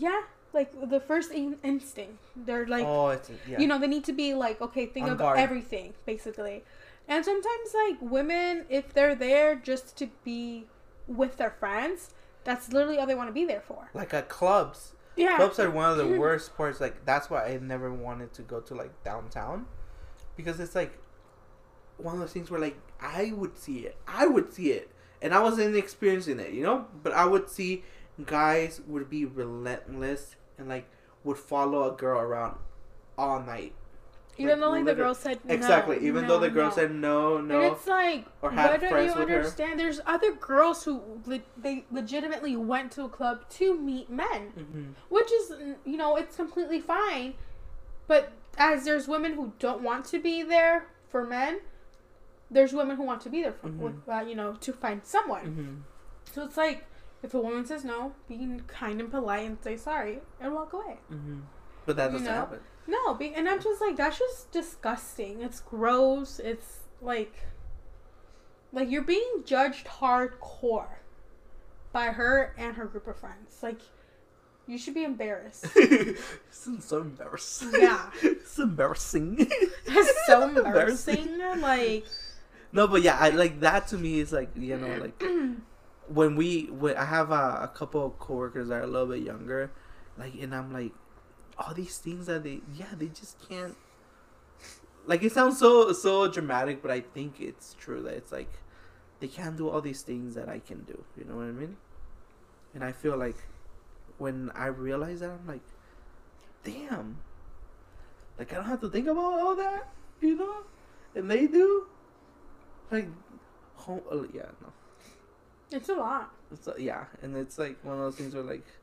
S1: like the first instinct. They're like,
S2: yeah.
S1: you know, they need to be like, okay, think
S2: On
S1: of
S2: guard.
S1: everything basically. And sometimes like women, if they're there just to be with their friends, that's literally all they want to be there for.
S2: Like at clubs.
S1: Yeah.
S2: Clubs are one of the worst parts. Like, that's why I never wanted to go to, like, downtown. Because it's, like, one of those things where, like, I would see it. And I wasn't experiencing it, you know? But I would see guys would be relentless and, like, would follow a girl around all night.
S1: Even though, like, the girl said no.
S2: Exactly. Even though the girl said no.
S1: And it's like,
S2: or had
S1: what don't
S2: friends
S1: you
S2: with her.
S1: understand? There's other girls who they legitimately went to a club to meet men.
S2: Mm-hmm.
S1: Which is, you know, it's completely fine. But as there's women who don't want to be there for men, there's women who want to be there for, with, you know, to find someone.
S2: Mm-hmm.
S1: So it's like, if a woman says no, be kind and polite and say sorry and walk away.
S2: Mm-hmm. But that doesn't happen.
S1: No, and I'm just like, that's just disgusting. It's gross. It's like you're being judged hardcore by her and her group of friends. Like, you should be embarrassed.
S2: It's so embarrassing.
S1: Yeah.
S2: It's embarrassing.
S1: It's so embarrassing. Like,
S2: no, but yeah, I like that. To me is like, you know, like when I have a couple of coworkers that are a little bit younger, like, and I'm like, all these things that they just can't, like, it sounds so dramatic, but I think it's true that it's like they can't do all these things that I can do, you know what I mean? And I feel like when I realize that, I'm like, damn, like, I don't have to think about all that, you know, and they do, like, yeah, no,
S1: it's a lot.
S2: yeah, and it's like one of those things where, like,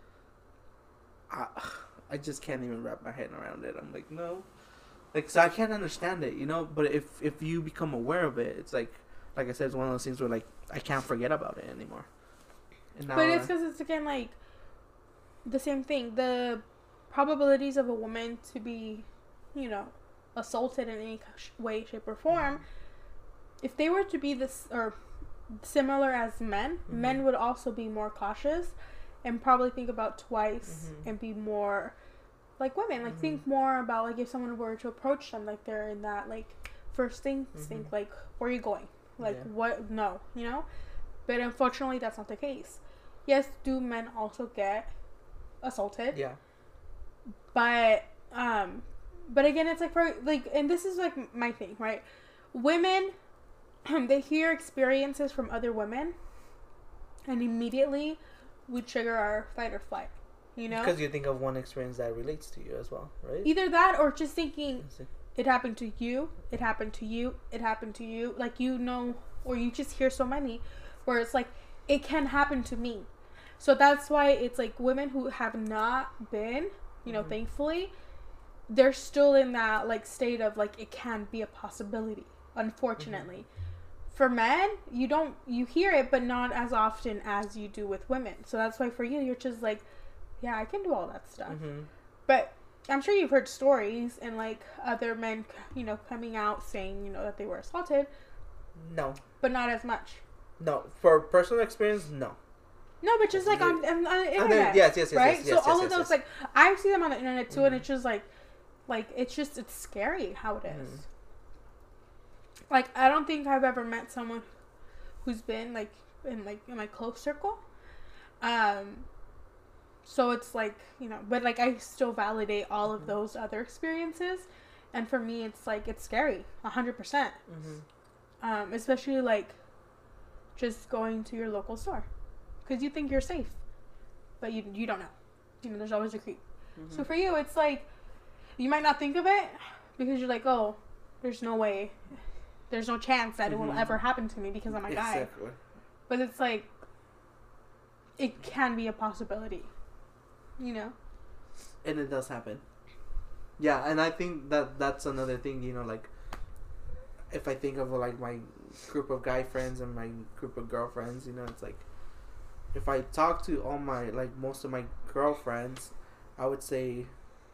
S2: I just can't even wrap my head around it. I'm like, no. Like, so I can't understand it, you know? But if you become aware of it, it's like I said, it's one of those things where, like, I can't forget about it anymore. And now,
S1: but it's because it's, again, like, the same thing. The probabilities of a woman to be, you know, assaulted in any way, shape, or form, if they were to be this, or similar as men, men would also be more cautious and probably think about twice and be more like women. Like, think more about, like, if someone were to approach them, like, they're in that, like, first instinct, like, where are you going? Like, what? No, you know? But unfortunately, that's not the case. Yes, do men also get assaulted?
S2: Yeah.
S1: But again, it's like, for, like, and this is, like, my thing, right? Women, they hear experiences from other women, and immediately we trigger our fight or flight, you know?
S2: Because you think of one experience that relates to you as well, right?
S1: Either that or just thinking, it happened to you, it happened to you, it happened to you. Like, you know, or you just hear so many where it's like, it can happen to me. So that's why it's like women who have not been, you know, thankfully, they're still in that, like, state of, like, it can be a possibility, unfortunately. For men, you hear it, but not as often as you do with women. So that's why for you, you're just like, yeah, I can do all that stuff. But I'm sure you've heard stories and, like, other men, you know, coming out saying, you know, that they were assaulted.
S2: No.
S1: But not as much.
S2: No. For personal experience, no.
S1: No, but just, like, on the internet.
S2: Yes,
S1: right?
S2: Yes,
S1: so all of those,
S2: yes.
S1: like, I see them on the internet, too, and it's just, like, it's scary how it is. Like, I don't think I've ever met someone who's been, like, in my close circle. So it's like, you know, but, like, I still validate all of those other experiences. And for me, it's like, it's scary, 100%. Especially, like, just going to your local store. Because you think you're safe. But you don't know. You know, there's always a creep. So for you, it's like, you might not think of it because you're like, oh, there's no way. There's no chance that it will ever happen to me because I'm a guy.
S2: Exactly.
S1: But it's like, it can be a possibility. You know?
S2: And it does happen. Yeah, and I think that's another thing, you know, like, if I think of, like, my group of guy friends and my group of girlfriends, you know, it's like, if I talk to all my, like, most of my girlfriends, I would say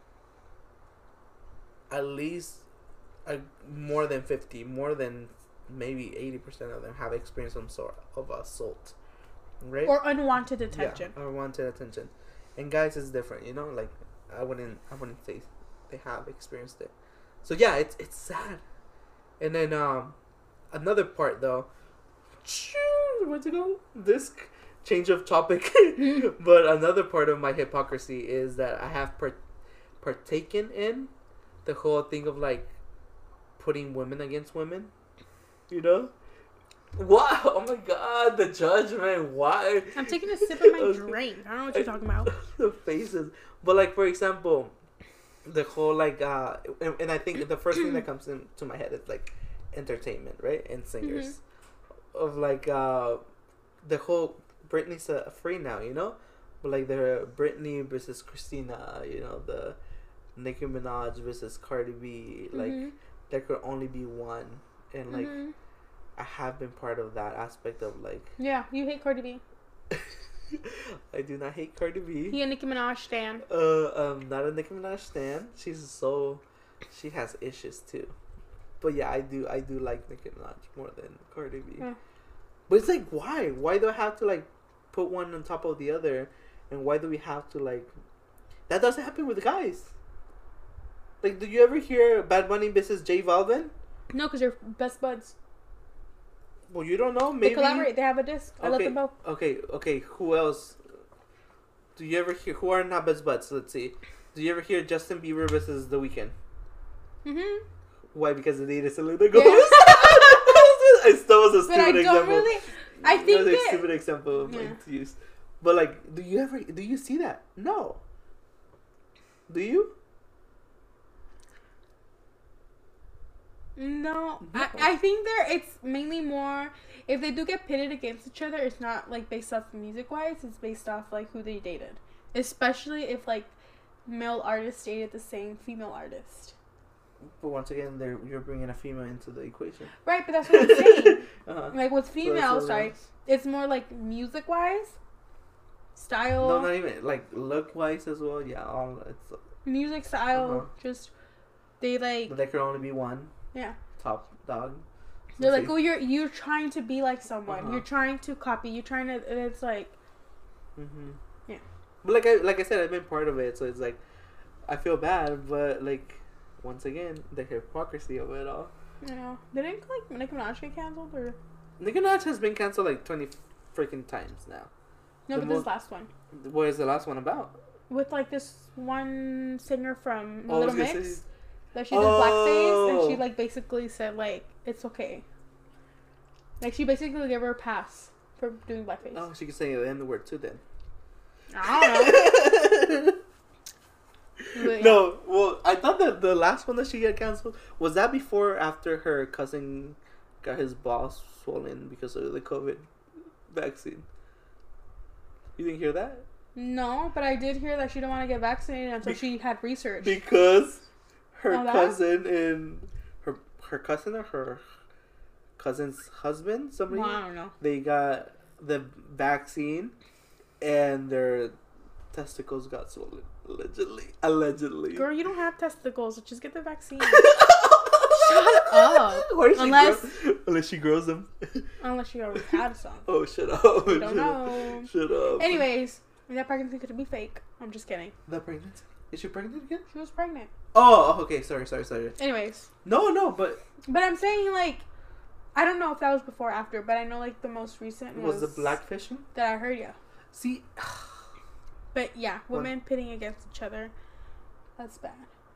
S2: at least more than 50, more than maybe 80% of them have experienced some sort of assault, right?
S1: Or unwanted attention.
S2: Yeah, unwanted attention. and guys is different. You know, like I wouldn't say they have experienced it. So yeah, it's sad. And then another part though. Where'd it go? This change of topic. But another part of my hypocrisy is that I have partaken in the whole thing of like putting women against women. You know? What? Oh my god, the judgment. Why?
S1: I'm taking a sip of my drink. I don't know what you're talking about.
S2: The faces. But like, for example, the whole like and I think the first thing that comes into my head is like entertainment, right? And singers. Of like the whole Britney's free now, you know? But like the Britney versus Christina, you know, the Nicki Minaj versus Cardi B, like there could only be one. And like I have been part of that aspect of like
S1: yeah, you hate Cardi B.
S2: I do not hate Cardi B.
S1: He a Nicki Minaj stan.
S2: Not a Nicki Minaj stan. She has issues too. But yeah, I do like Nicki Minaj more than Cardi B. Yeah. But it's like, why? Why do I have to like put one on top of the other? And why do we have to like? That doesn't happen with guys. Like, do you ever hear Bad Bunny versus J Balvin?
S1: No, because they're best buds.
S2: Well, you don't know. Maybe
S1: they collaborate. They have a disc. I love them both.
S2: Okay. Who else? Do you ever hear? Who are not best buds? Let's see. Do you ever hear Justin Bieber versus The Weeknd? Why? Because they dated Selena Gomez. Yeah. That was a stupid example.
S1: I think
S2: that was a stupid example to use. But like, do you see that? No. Do you?
S1: No. I think it's mainly more, if they do get pitted against each other, it's not like based off music wise, it's based off like who they dated. Especially if like male artists dated the same female artist.
S2: But once again, you're bringing a female into the equation.
S1: Right, but that's what I'm saying. Like with females, it's more like music wise, style.
S2: No, not even like look wise as well. Yeah, all it's
S1: music style. Just they like.
S2: But there could only be one.
S1: Yeah.
S2: Top dog.
S1: They're like, oh, you're trying to be like someone. You're trying to copy. You're trying to. And it's like. Yeah.
S2: But like I said, I've been part of it, so it's like, I feel bad, but like. Once again, the hypocrisy of it all.
S1: You know, didn't like Nicki Minaj get canceled or?
S2: Nicki Minaj has been canceled like 20 freaking times now.
S1: No, but this last one.
S2: What is the last one about?
S1: With like this one singer from Little Mix that she did blackface, and she like basically said like it's okay. Like she basically gave her a pass for doing blackface.
S2: Oh, she could say the N word too then.
S1: I don't know.
S2: Yeah. No, well, I thought that the last one that she got canceled was that before or after her cousin got his balls swollen because of the COVID vaccine. You didn't hear that?
S1: No, but I did hear that she didn't want to get vaccinated until she had research.
S2: Because her cousin and her cousin or her cousin's husband, somebody.
S1: Well, I don't know.
S2: They got the vaccine and their testicles got swollen. Allegedly.
S1: Girl, you don't have testicles. Just get the vaccine. Shut up.
S2: Unless she grows them.
S1: Unless she already had some.
S2: Oh, shut up.
S1: I don't know.
S2: Shut up.
S1: Anyways, that pregnancy could be fake. I'm just kidding.
S2: That pregnancy? Is she pregnant again?
S1: She was pregnant.
S2: Oh, okay. Sorry.
S1: Anyways.
S2: No, but
S1: I'm saying, like, I don't know if that was before or after, but I know, like, the most recent
S2: was the blackfishing?
S1: That I heard, yeah.
S2: See...
S1: But yeah, women pitting against each other. That's bad.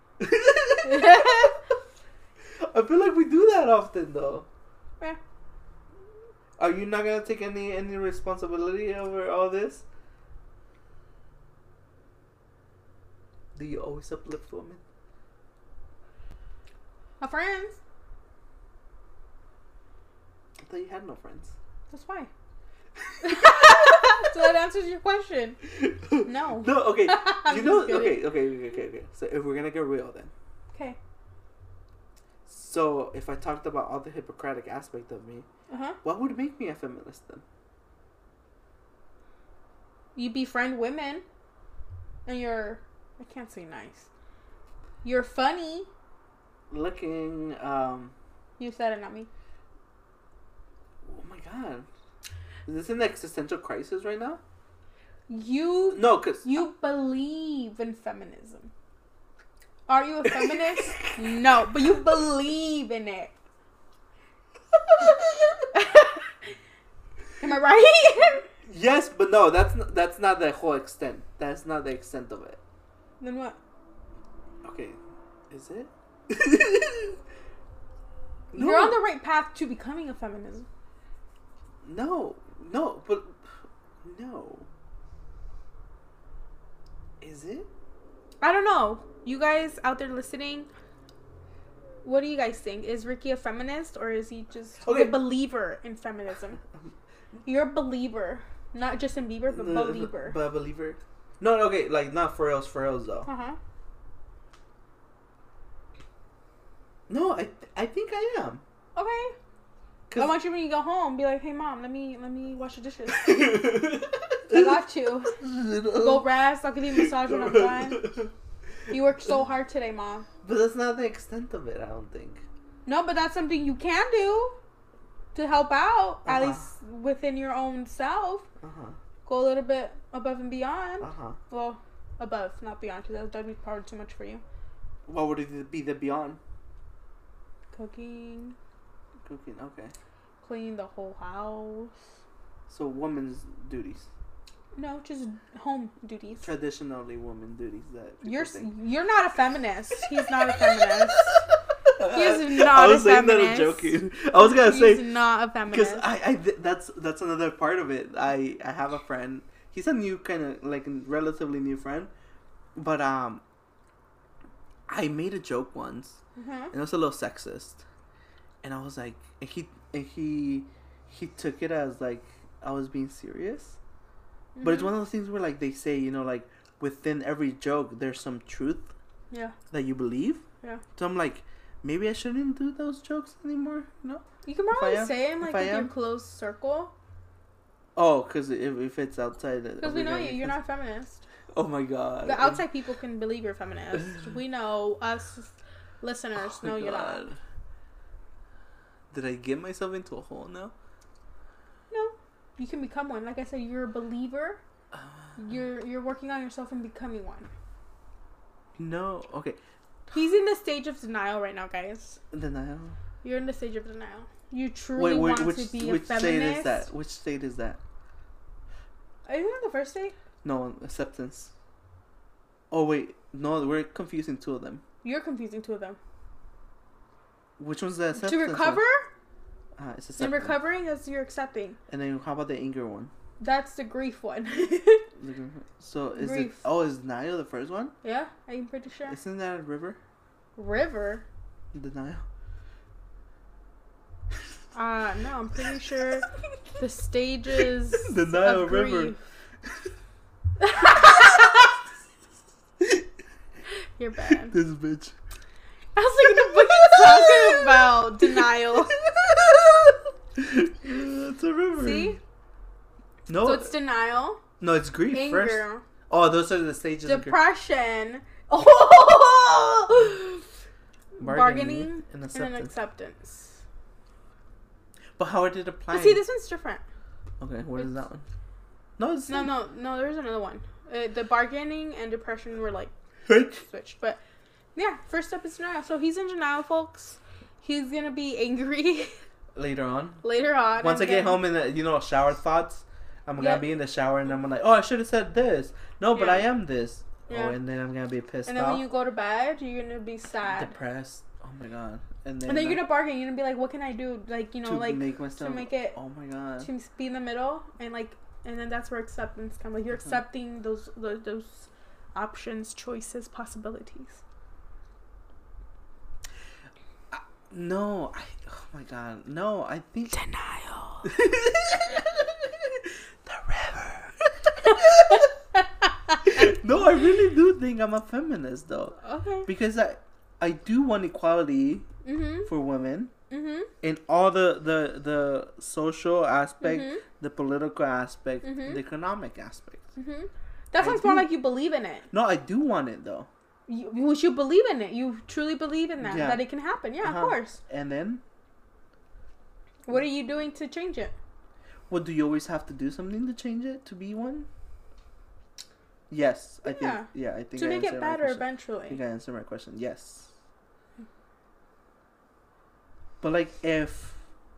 S2: I feel like we do that often though.
S1: Yeah.
S2: Are you not gonna take any responsibility over all this? Do you always uplift women?
S1: My friends.
S2: I thought you had no friends.
S1: That's why. So that answers your question. No.
S2: No, okay. You know, okay. So if we're gonna get real then.
S1: Okay.
S2: So if I talked about all the Hippocratic aspect of me, what would make me a feminist then?
S1: You befriend women, and I can't say nice. You're funny.
S2: Looking,
S1: You said it, not me.
S2: Oh my god. Is this an existential crisis right now?
S1: You believe in feminism. Are you a feminist? No, but you believe in it. Am I right?
S2: Yes, but no, that's not the whole extent. That's not the extent of it.
S1: Then what?
S2: Okay, is it?
S1: No. You're on the right path to becoming a feminist.
S2: No, but no. Is it?
S1: I don't know. You guys out there listening, what do you guys think? Is Ricky a feminist or is he just a believer in feminism? You're a believer. Not just in Bieber, but believer.
S2: But a believer? No, okay, like not for reals though.
S1: Uh-huh.
S2: No, I think I am.
S1: Okay. I want you when you go home, be like, hey mom, let me wash the dishes. I got you. Go rest, I'll give you a massage when I'm done. You worked so hard today, mom.
S2: But that's not the extent of it, I don't think.
S1: No, but that's something you can do to help out, at least within your own self. Go a little bit above and beyond. Well, above, not beyond, because that'd be probably too much for you.
S2: What would it be the beyond?
S1: Cooking,
S2: okay.
S1: Clean the whole house.
S2: So women's duties.
S1: No, just home duties.
S2: Traditionally women duties that
S1: you're not a feminist. He's not a feminist. He's not a feminist. I was saying that I'm joking. I was gonna say he's not a feminist.
S2: Because that's another part of it. I have a friend. He's a new kind of like relatively new friend, but I made a joke once, and it was a little sexist, and I was like, and he took it as like I was being serious, but it's one of those things where like they say, you know, like within every joke there's some truth, that you believe, So I'm like, maybe I shouldn't do those jokes anymore, you know?
S1: You can probably say them like with your close circle.
S2: Oh, because if it's outside,
S1: because we know you're not a feminist.
S2: Oh my god.
S1: The outside people can believe you're feminist. We know, us listeners know you're not.
S2: Did I get myself into a hole now?
S1: No. You can become one. Like I said, you're a believer. You're working on yourself and becoming one.
S2: No. Okay.
S1: He's in the stage of denial right now, guys.
S2: Denial?
S1: You're in the stage of denial. You truly want to be a feminist. Which state is that?
S2: Which state is that?
S1: Are you on the first state?
S2: No, acceptance. Oh, wait. No, we're confusing two of them.
S1: You're confusing two of them.
S2: Which one's the acceptance?
S1: To recover?
S2: It's acceptance.
S1: And recovering is you're accepting.
S2: And then how about the anger one?
S1: That's the grief one.
S2: So is grief. It... Oh, is denial the first one?
S1: Yeah, I'm pretty sure.
S2: Isn't that a river?
S1: River?
S2: Denial?
S1: No, I'm pretty sure the stages
S2: denial
S1: of grief.
S2: River.
S1: You're bad.
S2: This bitch.
S1: I was like, what are you talking about? Denial.
S2: It's a river.
S1: See?
S2: No.
S1: So it's denial.
S2: No, it's grief
S1: anger,
S2: first. Oh, those are the stages.
S1: Depression. Oh! Bargaining and acceptance.
S2: But how did it apply?
S1: But see, this one's different.
S2: Okay, what is that one? No, it's
S1: no. There's another one. The bargaining and depression were like switched. But yeah, first step is denial. So he's in denial, folks. He's gonna be angry
S2: later on.
S1: Once
S2: I get home and shower thoughts, I'm gonna be in the shower and I'm like, oh, I should have said this. No, but I am this. Yeah. Oh, and then I'm gonna be pissed off.
S1: And then when you go to bed, you're gonna be sad,
S2: depressed. Oh my god. And
S1: then you're gonna bargain. You're gonna be like, what can I do? Like,
S2: to make myself,
S1: to make it.
S2: Oh my god.
S1: To be in the middle and then that's where acceptance comes. Like you're accepting those options, choices, possibilities.
S2: No, oh my god, no, I think
S1: denial.
S2: The river. No, I really do think I'm a feminist though.
S1: Okay.
S2: Because I do want equality for women in all the social aspect, the political aspect, the economic aspect.
S1: That sounds more like you believe in it.
S2: No, I do want it though.
S1: You believe in it. You truly believe in that. Yeah. That it can happen. Yeah, of course.
S2: And then?
S1: What are you doing to change it?
S2: Well, do you always have to do something to change it, to be one? Yes, I
S1: Yeah.
S2: think. Yeah, I think.
S1: To
S2: I
S1: make it
S2: answered my
S1: better
S2: question.
S1: eventually.
S2: I think I answered my question. Yes. But like, if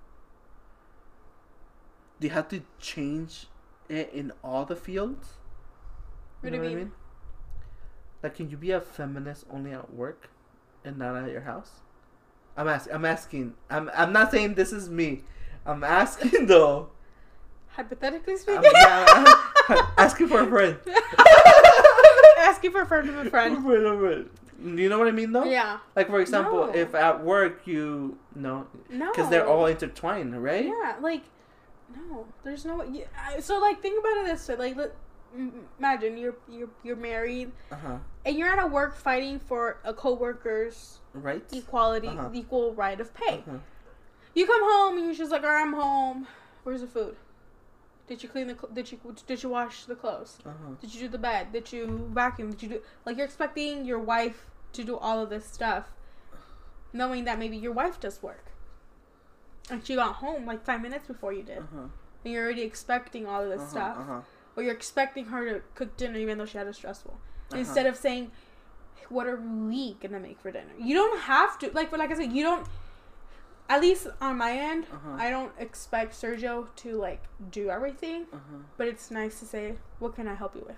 S2: do you have to change it in all the fields?
S1: What do you mean?
S2: Like, can you be a feminist only at work and not at your house? I'm asking. I'm not saying this is me. I'm asking though.
S1: Hypothetically speaking.
S2: I'm asking for a friend.
S1: Asking for a friend of a friend.
S2: You know what I mean, though?
S1: Yeah.
S2: Like, for example,
S1: No.
S2: if at work you... No. Because they're all intertwined, right?
S1: Yeah, like, no. There's no... So, like, think about it this way. Like, imagine you're married.
S2: Uh-huh.
S1: And you're at a work fighting for a co-worker's...
S2: Right?
S1: Equality,
S2: Uh-huh.
S1: equal right of pay.
S2: Uh-huh.
S1: You come home and you're just like, alright, I'm home. Where's the food? Did you clean did you wash the clothes?
S2: Uh-huh.
S1: Did you do the bed? Did you vacuum? Did you do... Like, you're expecting your wife to do all of this stuff, knowing that maybe your wife does work. And she got home like 5 minutes before you did.
S2: Uh-huh.
S1: And you're already expecting all of this stuff.
S2: Uh-huh.
S1: Or you're expecting her to cook dinner even though she had a stressful.
S2: Uh-huh.
S1: Instead of saying, what are we gonna make for dinner? You don't have to, like I said, you don't, at least on my end,
S2: Uh-huh.
S1: I don't expect Sergio to like do everything,
S2: Uh-huh.
S1: but it's nice to say, what can I help you with?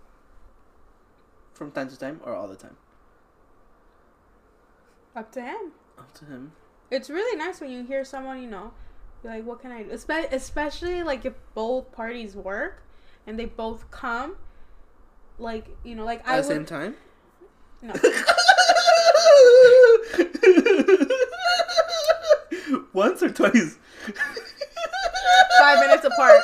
S2: From time to time or all the time?
S1: Up to him.
S2: Up to him.
S1: It's really nice when you hear someone, you know, be like, what can I do? Especially like if both parties work and they both come, like, you know, like
S2: At the same time?
S1: No.
S2: Once or twice?
S1: 5 minutes apart.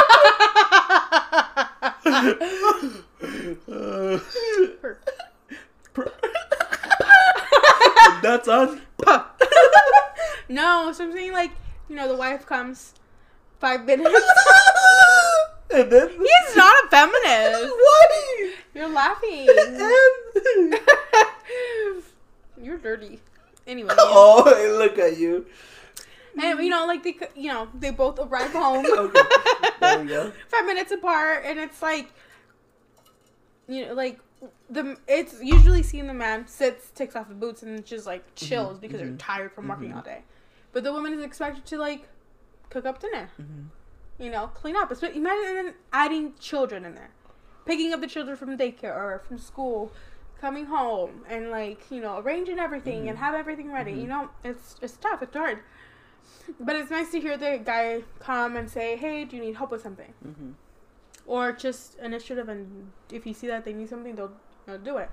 S2: That's on.
S1: No, so I'm saying, like, you know, the wife comes 5 minutes.
S2: And then
S1: He's not a feminist.
S2: Why?
S1: You're laughing.
S2: And
S1: You're dirty. Anyway.
S2: oh, look at you.
S1: And, you know, like, they both arrive home.
S2: Okay. There you go.
S1: 5 minutes apart, and it's like, you know, like, it's usually seen the man sits, takes off the boots, and just, like, chills because they're tired from working all day. But the woman is expected to, like, cook up dinner. You know, clean up. Imagine adding children in there. Picking up the children from daycare or from school, coming home, and, like, you know, arranging everything and have everything ready. You know, it's tough. It's hard. But it's nice to hear the guy come and say, hey, do you need help with something? Or just initiative, and if you see that they need something, they'll do it.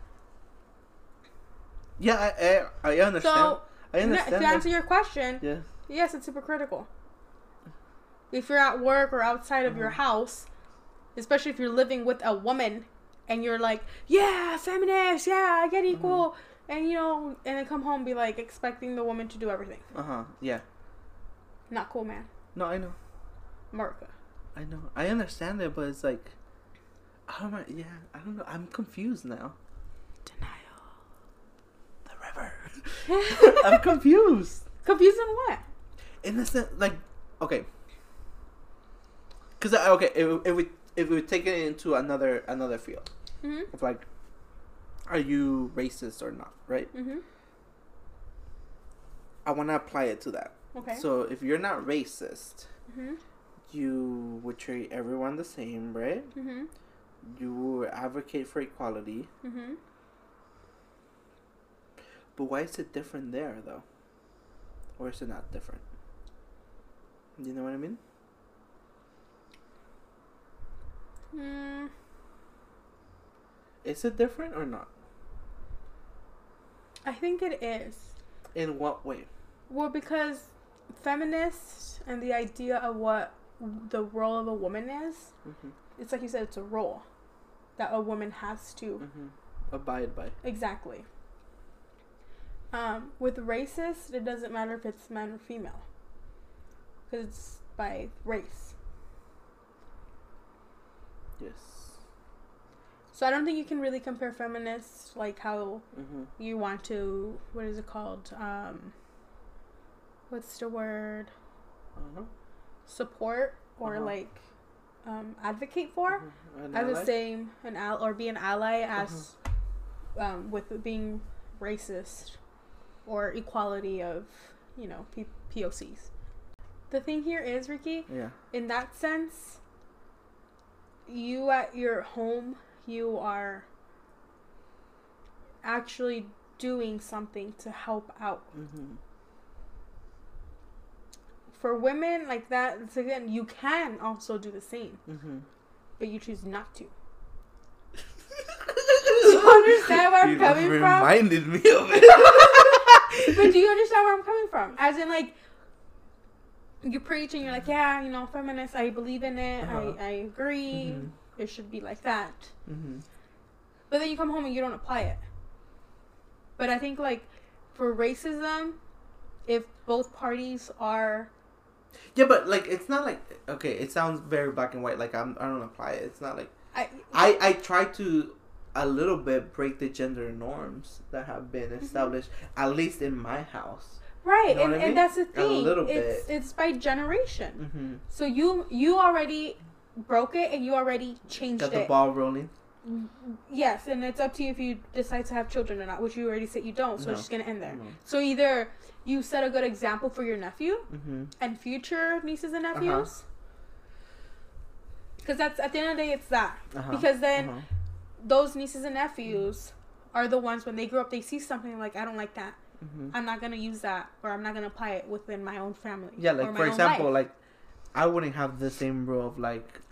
S2: Yeah, I understand.
S1: So,
S2: I understand.
S1: to answer your question,
S2: Yeah.
S1: yes, it's super critical. If you're at work or outside of your house, especially if you're living with a woman, and you're like, yeah, feminist, yeah, I get equal, and, you know, and then come home and be like expecting the woman to do everything.
S2: Yeah.
S1: Not cool, man.
S2: No, I know.
S1: America.
S2: I know. I understand it, but it's like, I don't know. Yeah, I don't know. I'm confused now.
S1: Denial.
S2: The river. I'm confused.
S1: Confused on what?
S2: In the sense, like, okay. Because okay, if we take it into another field, of like, are you racist or not? Right. I want to apply it to that.
S1: Okay.
S2: So if you're not racist, you would treat everyone the same, right? You would advocate for equality. But why is it different there, though? Or is it not different? You know what I mean? Is it different or not?
S1: I think it is.
S2: In what way?
S1: Well, because feminists and the idea of what the role of a woman is, it's like you said, it's a role that a woman has to
S2: abide by.
S1: Exactly. With racist, it doesn't matter if it's man or female, because it's by race.
S2: Yes.
S1: So I don't think you can really compare feminists like how you want to. What is it called? What's the word?
S2: I don't know.
S1: Support or like advocate for as the same or be an ally as with being racist or equality of POCs. The thing here is, Ricky, in that sense, you at your home, you are actually doing something to help out. For women like that, again, you can also do the same, but you choose not to. Do you understand where I'm coming from?
S2: Reminded me of it.
S1: But do you understand where I'm coming from? As in, like, you preach and you're like, yeah, feminist, I believe in it, I agree, it should be like that. But then you come home and you don't apply it. But I think, like, for racism, if both parties are...
S2: Yeah, but, like, it's not like... Okay, it sounds very black and white. Like, I don't apply it. It's not like... I try to, a little bit, break the gender norms that have been established, at least in my house.
S1: Right,
S2: you know what I mean?
S1: And that's the thing.
S2: A little bit.
S1: It's by generation. So you already broke it and you already changed it.
S2: Got the ball rolling.
S1: Yes, and it's up to you if you decide to have children or not, which you already said you don't, so it's just going to end there. So either you set a good example for your nephew and future nieces and nephews, because that's, at the end of the day, it's that. Because then those nieces and nephews are the ones, when they grow up, they see something like, I don't like that. I'm not going to use that, or I'm not going to apply it within my own family.
S2: Yeah, like, for example, like, I wouldn't have the same rule of, like,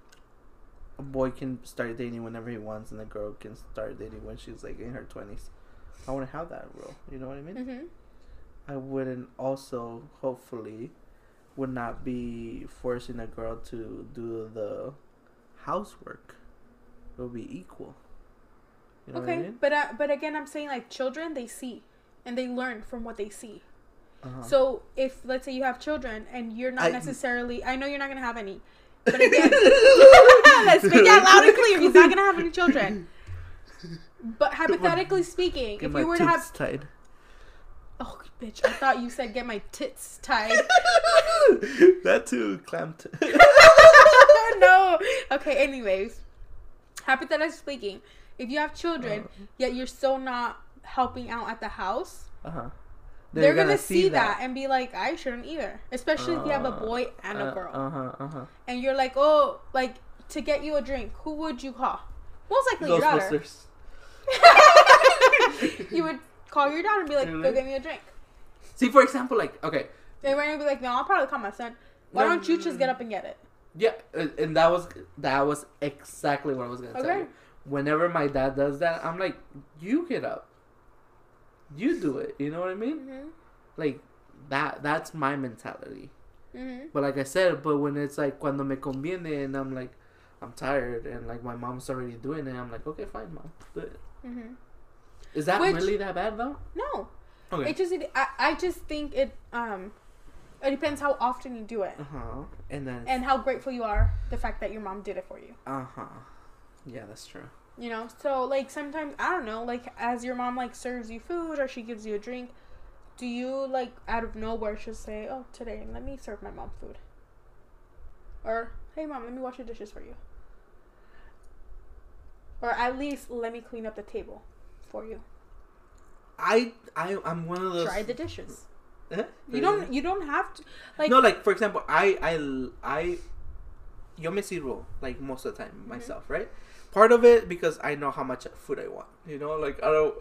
S2: a boy can start dating whenever he wants, and a girl can start dating when she's, like, in her 20s. I wouldn't have that rule. You know what I mean? I wouldn't also, hopefully, would not be forcing a girl to do the housework. It would be equal. You know what I mean?
S1: But again, I'm saying, like, children, they see. And they learn from what they see. So if, let's say, you have children and you're not necessarily... I know you're not going to have any. But again... let's speak out loud and clear. He's not going to have any children. But hypothetically speaking, if you were to have...
S2: tied.
S1: Oh, bitch. I thought you said get my tits tied.
S2: That too. Clamped.
S1: No. Okay, anyways. Hypothetically speaking, if you have children, yet you're still not helping out at the house, they're gonna see that and be like, I shouldn't either, especially if you have a boy and a girl, and you're like, oh, like, to get you a drink, who would you call? Most likely your daughter. You would call your daughter and be like, go get me a drink.
S2: See, for example, like, okay,
S1: they're gonna be like, no, I'll probably call my son. Why don't you just get up and get it?
S2: Yeah, and that was exactly what I was gonna tell you. Whenever my dad does that, I'm like, you get up. You do it. You know what I mean? Like, that's my mentality. But like I said, but when it's like, cuando me conviene, and I'm like, I'm tired, and like my mom's already doing it, I'm like, okay, fine, mom, do it. Is that really that bad, though?
S1: No.
S2: Okay.
S1: It just, I just think it depends how often you do it. And how grateful you are the fact that your mom did it for you.
S2: Yeah, that's true.
S1: You know, so, like, sometimes, I don't know, like, as your mom, like, serves you food or she gives you a drink, do you, like, out of nowhere just say, oh, today, let me serve my mom food? Or, hey, mom, let me wash the dishes for you. Or at least, let me clean up the table for you.
S2: I'm one of those...
S1: Try the dishes. You don't have to, like...
S2: No, like, for example, yo me sirvo, like, most of the time, myself, right? Part of it because I know how much food I want. You know, like, I don't...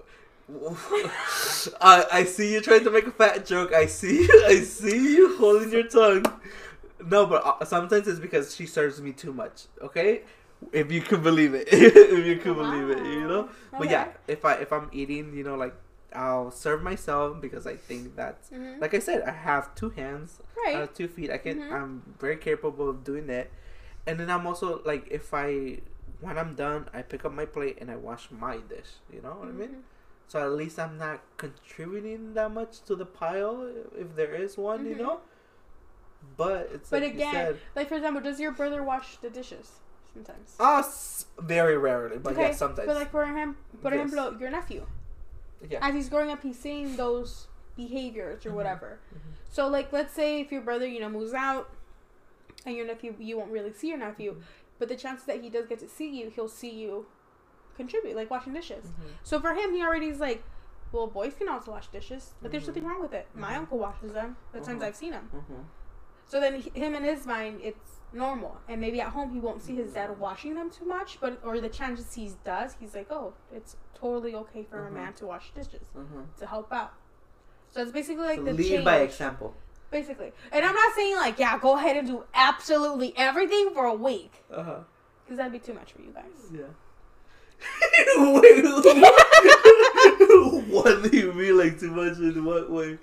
S2: I see you trying to make a fat joke. I see you holding your tongue. No, but sometimes it's because she serves me too much, okay? If you can believe it. If you can believe it, you know? Okay. But yeah, if I'm eating, you know, like, I'll serve myself because I think that's... Like I said, I have 2 hands. Right. I have 2 feet. I'm very capable of doing that. And then I'm also, like, when I'm done, I pick up my plate and I wash my dish. You know what I mean? So at least I'm not contributing that much to the pile, if there is one, you know? But it's like again, you said.
S1: Like, for example, does your brother wash the dishes sometimes?
S2: Very rarely, but yeah, sometimes.
S1: But like, for example, your nephew. Yeah. As he's growing up, he's seeing those behaviors or whatever. So, like, let's say if your brother, you know, moves out and your nephew, you won't really see your nephew, but the chances that he does get to see you, he'll see you contribute, like washing dishes. So for him, he already is like, well, boys can also wash dishes, but there's nothing wrong with it. My uncle washes them the times I've seen him. So then him in his mind, it's normal, and maybe at home he won't see his dad washing them too much, or the chances he does, he's like, oh, it's totally okay for a man to wash dishes to help out. So it's basically like the
S2: lead
S1: change.
S2: by example.
S1: Basically, and I'm not saying like, yeah, go ahead and do absolutely everything for a week, because that'd be too much for you guys.
S2: Yeah. What do you mean, like too much in what way?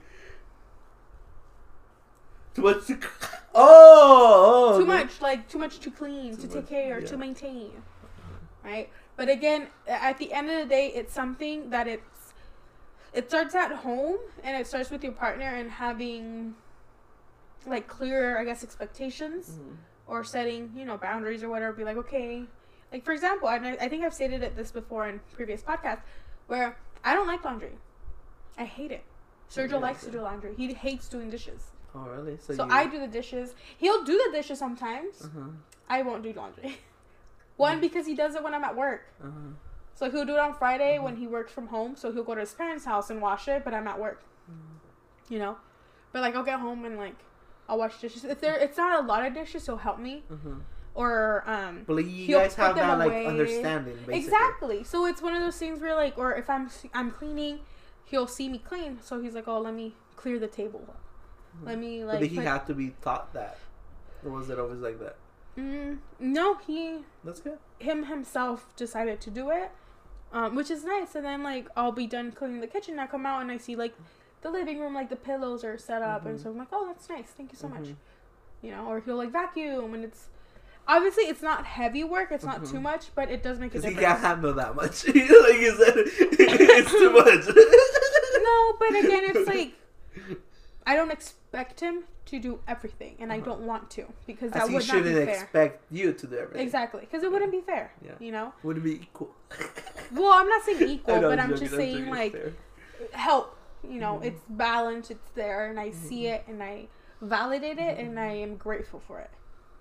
S2: Too much to... too
S1: much, like too much to clean, to take care, to maintain, right? But again, at the end of the day, it's something that it starts at home, and it starts with your partner and having like clear, I guess, expectations or setting, boundaries or whatever. Be like, okay, like for example, I think I've stated this before in previous podcasts, where I don't like laundry. I hate it. Sergio likes to do laundry. He hates doing dishes.
S2: Oh, really?
S1: So I do the dishes. He'll do the dishes sometimes. I won't do laundry. One, because he does it when I'm at work. So he'll do it on Friday when he works from home. So he'll go to his parents' house and wash it, but I'm at work. But like I'll get home and like I'll wash dishes. If it's not a lot of dishes, he'll help me. Or
S2: but like, you guys have that like understanding, basically.
S1: Exactly. So it's one of those things where like, or if I'm cleaning, he'll see me clean, so he's like, oh, let me clear the table. Let me like.
S2: But did he have to be taught that, or was it always like that?
S1: No,
S2: That's good.
S1: Himself decided to do it, which is nice. And then like I'll be done cleaning the kitchen, I come out and I see like the living room, like the pillows are set up, and so I'm like, oh, that's nice, thank you so much. Or he'll like vacuum, and it's obviously it's not heavy work, it's not too much, but it does make a difference.
S2: He can't handle that much. Like you said, it's too much.
S1: No, but again, it's like I don't expect him to do everything, and I don't want to, because that would not be fair. He shouldn't expect
S2: you to do everything.
S1: Exactly, because it wouldn't be fair.
S2: Wouldn't be equal.
S1: Well, I'm not saying equal, but I'm just saying like help. It's balanced, it's there, and I see it, and I validate it, and I am grateful for it.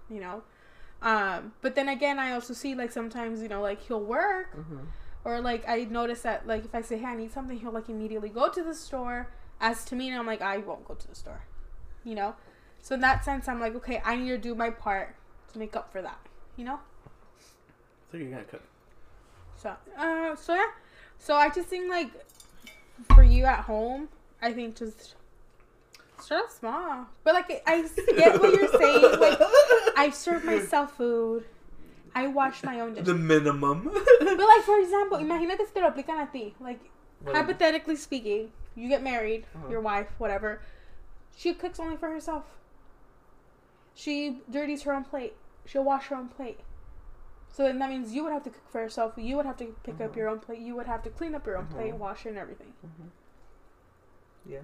S1: But then again, I also see like sometimes like he'll work, or like I notice that like if I say, hey, I need something, he'll like immediately go to the store. As to me, and I'm like, I won't go to the store, So in that sense, I'm like, okay, I need to do my part to make up for that,
S2: So you're gonna cook.
S1: So yeah. So I just think like for you at home, I think just start small. But like I get what you're saying. Like I serve myself food. I wash my own dishes.
S2: The minimum.
S1: But like for example, imagínate si te lo aplican a ti. Like hypothetically speaking. You get married, your wife, whatever. She cooks only for herself. She dirties her own plate. She'll wash her own plate. So then that means you would have to cook for yourself. You would have to pick up your own plate. You would have to clean up your own plate, wash it, and everything.
S2: Yeah.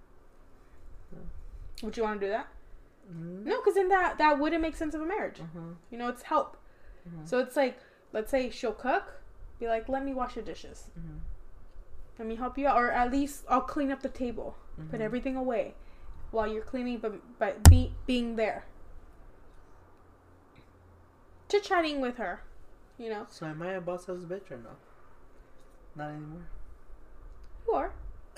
S1: Would you want to do that? No, because then that wouldn't make sense of a marriage. It's help. So it's like, let's say she'll cook. Be like, let me wash your dishes. Let me help you out, or at least I'll clean up the table, put everything away while you're cleaning, but being there, chit-chatting with her,
S2: So am I a boss ass bitch or no? Not anymore.
S1: You are.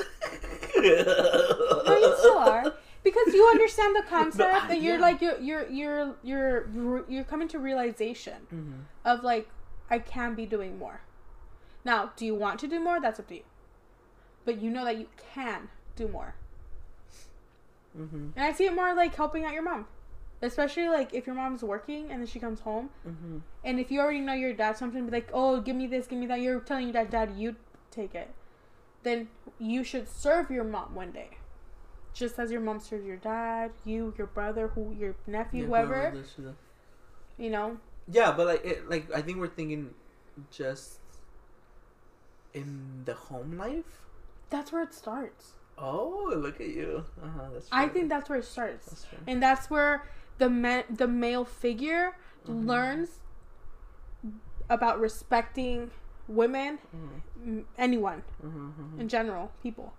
S1: No, you still are, because you understand the concept, and you're like you're coming to realization of like I can be doing more. Now, do you want to do more? That's up to you. But you know that you can do more. And I see it more like helping out your mom. Especially like if your mom's working and then she comes home. And if you already know your dad, something be like, oh, give me this, give me that. You're telling your dad, you take it. Then you should serve your mom one day. Just as your mom serves your dad, you, your brother, your nephew, whoever.
S2: Yeah, but like I think we're thinking just in the home life.
S1: That's where it starts.
S2: Oh, look at you. That's true.
S1: I think that's where it starts.
S2: That's true.
S1: And that's where the male figure learns about respecting women, anyone, in general, people.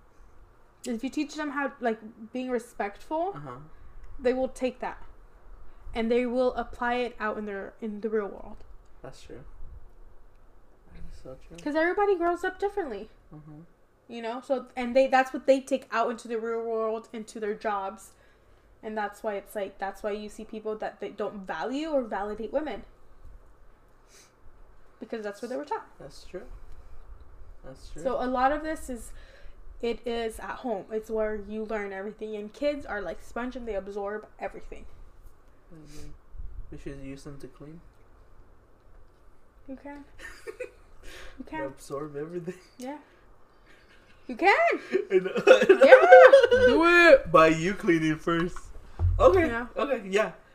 S1: If you teach them how, like, being respectful, they will take that. and they will apply it out in the real world.
S2: That's true. That's so true.
S1: Because everybody grows up differently. You know, so that's what they take out into the real world, into their jobs, and that's why it's like that's why you see people that they don't value or validate women, because that's what they were taught.
S2: That's true. That's true.
S1: So a lot of this is at home. It's where you learn everything, and kids are like sponge and they absorb everything.
S2: We should use them to clean.
S1: You can. You
S2: They
S1: can.
S2: absorb everything.
S1: Yeah. You can.
S2: I know.
S1: Yeah. Do it.
S2: By you cleaning first. Okay.
S1: Yeah.
S2: Okay.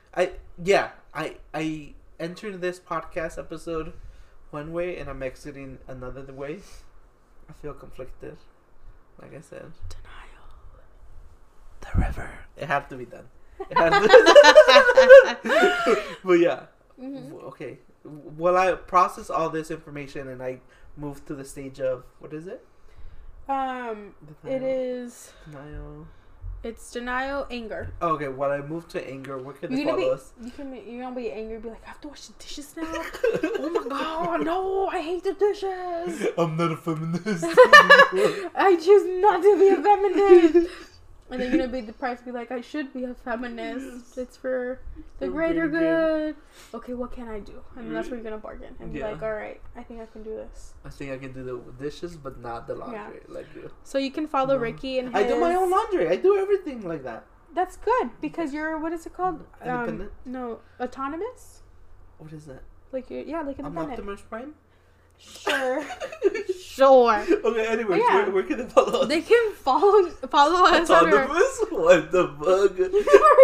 S2: I entered this podcast episode one way and I'm exiting another way. I feel conflicted. Like I said.
S1: Denial.
S2: The river. It had to be done. But yeah. Okay. Well, I process all this information and I move to the stage of what is it?
S1: It is.
S2: Denial.
S1: It's denial, anger.
S2: Okay, when I move to anger, where can they follow us?
S1: You're gonna be angry, be like, I have to wash the dishes now. Oh my god, no, I hate the dishes.
S2: I'm not a feminist.
S1: I choose not to be a feminist. And then you're gonna be depressed, be like, I should be a feminist. Yes. It's for the greater good. Okay, what can I do? And that's where you're gonna bargain and be like, all right, I think I can do this.
S2: I think I can do the dishes, but not the laundry, like you.
S1: So you can follow Ricky and his...
S2: I do my own laundry. I do everything like that.
S1: That's good because you're, what is it called?
S2: Independent?
S1: No, autonomous.
S2: What is that?
S1: Like like independent.
S2: I'm Optimus Prime.
S1: Sure. Sure.
S2: Okay, anyways,
S1: yeah.
S2: where can they follow us?
S1: They can follow us
S2: Autonomous? What the fuck?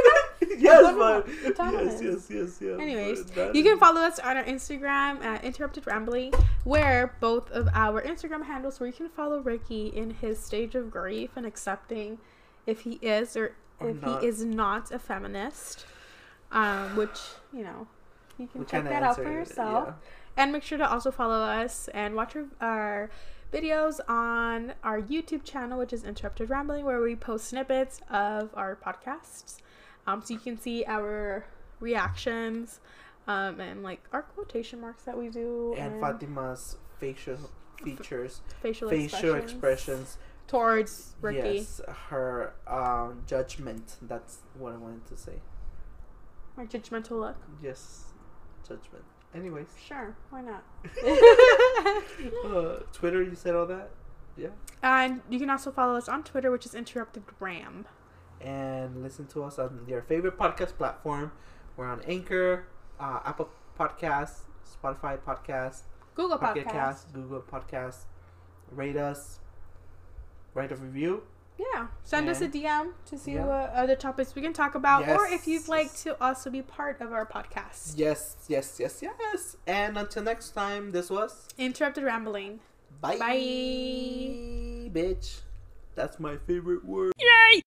S2: Yes.
S1: Anyways, you can follow us on our Instagram at Interrupted Rambling, where both of our Instagram handles where you can follow Ricky in his stage of grief and accepting if he is or if he is not a feminist. Which, you know, you can check that out for yourself. Yeah. And make sure to also follow us and watch our videos on our YouTube channel, which is Interrupted Rambling, where we post snippets of our podcasts. So you can see our reactions and like our quotation marks that we do.
S2: And Fatima's facial features.
S1: Facial
S2: expressions.
S1: Towards Ricky.
S2: Yes, her judgment. That's what I wanted to say.
S1: Our judgmental look.
S2: Yes, judgment. Anyways.
S1: Sure, why not?
S2: Twitter, you said all that? Yeah.
S1: And you can also follow us on Twitter, which is Interrupted Ram.
S2: And listen to us on your favorite podcast platform. We're on Anchor, Apple Podcasts, Spotify Podcasts,
S1: Google Podcasts.
S2: Google Podcasts. Rate us. Write a review.
S1: Yeah. Send us a DM to see what other topics we can talk about. Yes. Or if you'd like to also be part of our podcast.
S2: Yes. And until next time, this was
S1: Interrupted Rambling.
S2: Bye.
S1: Bye.
S2: Bitch. That's my favorite word.
S4: Yay!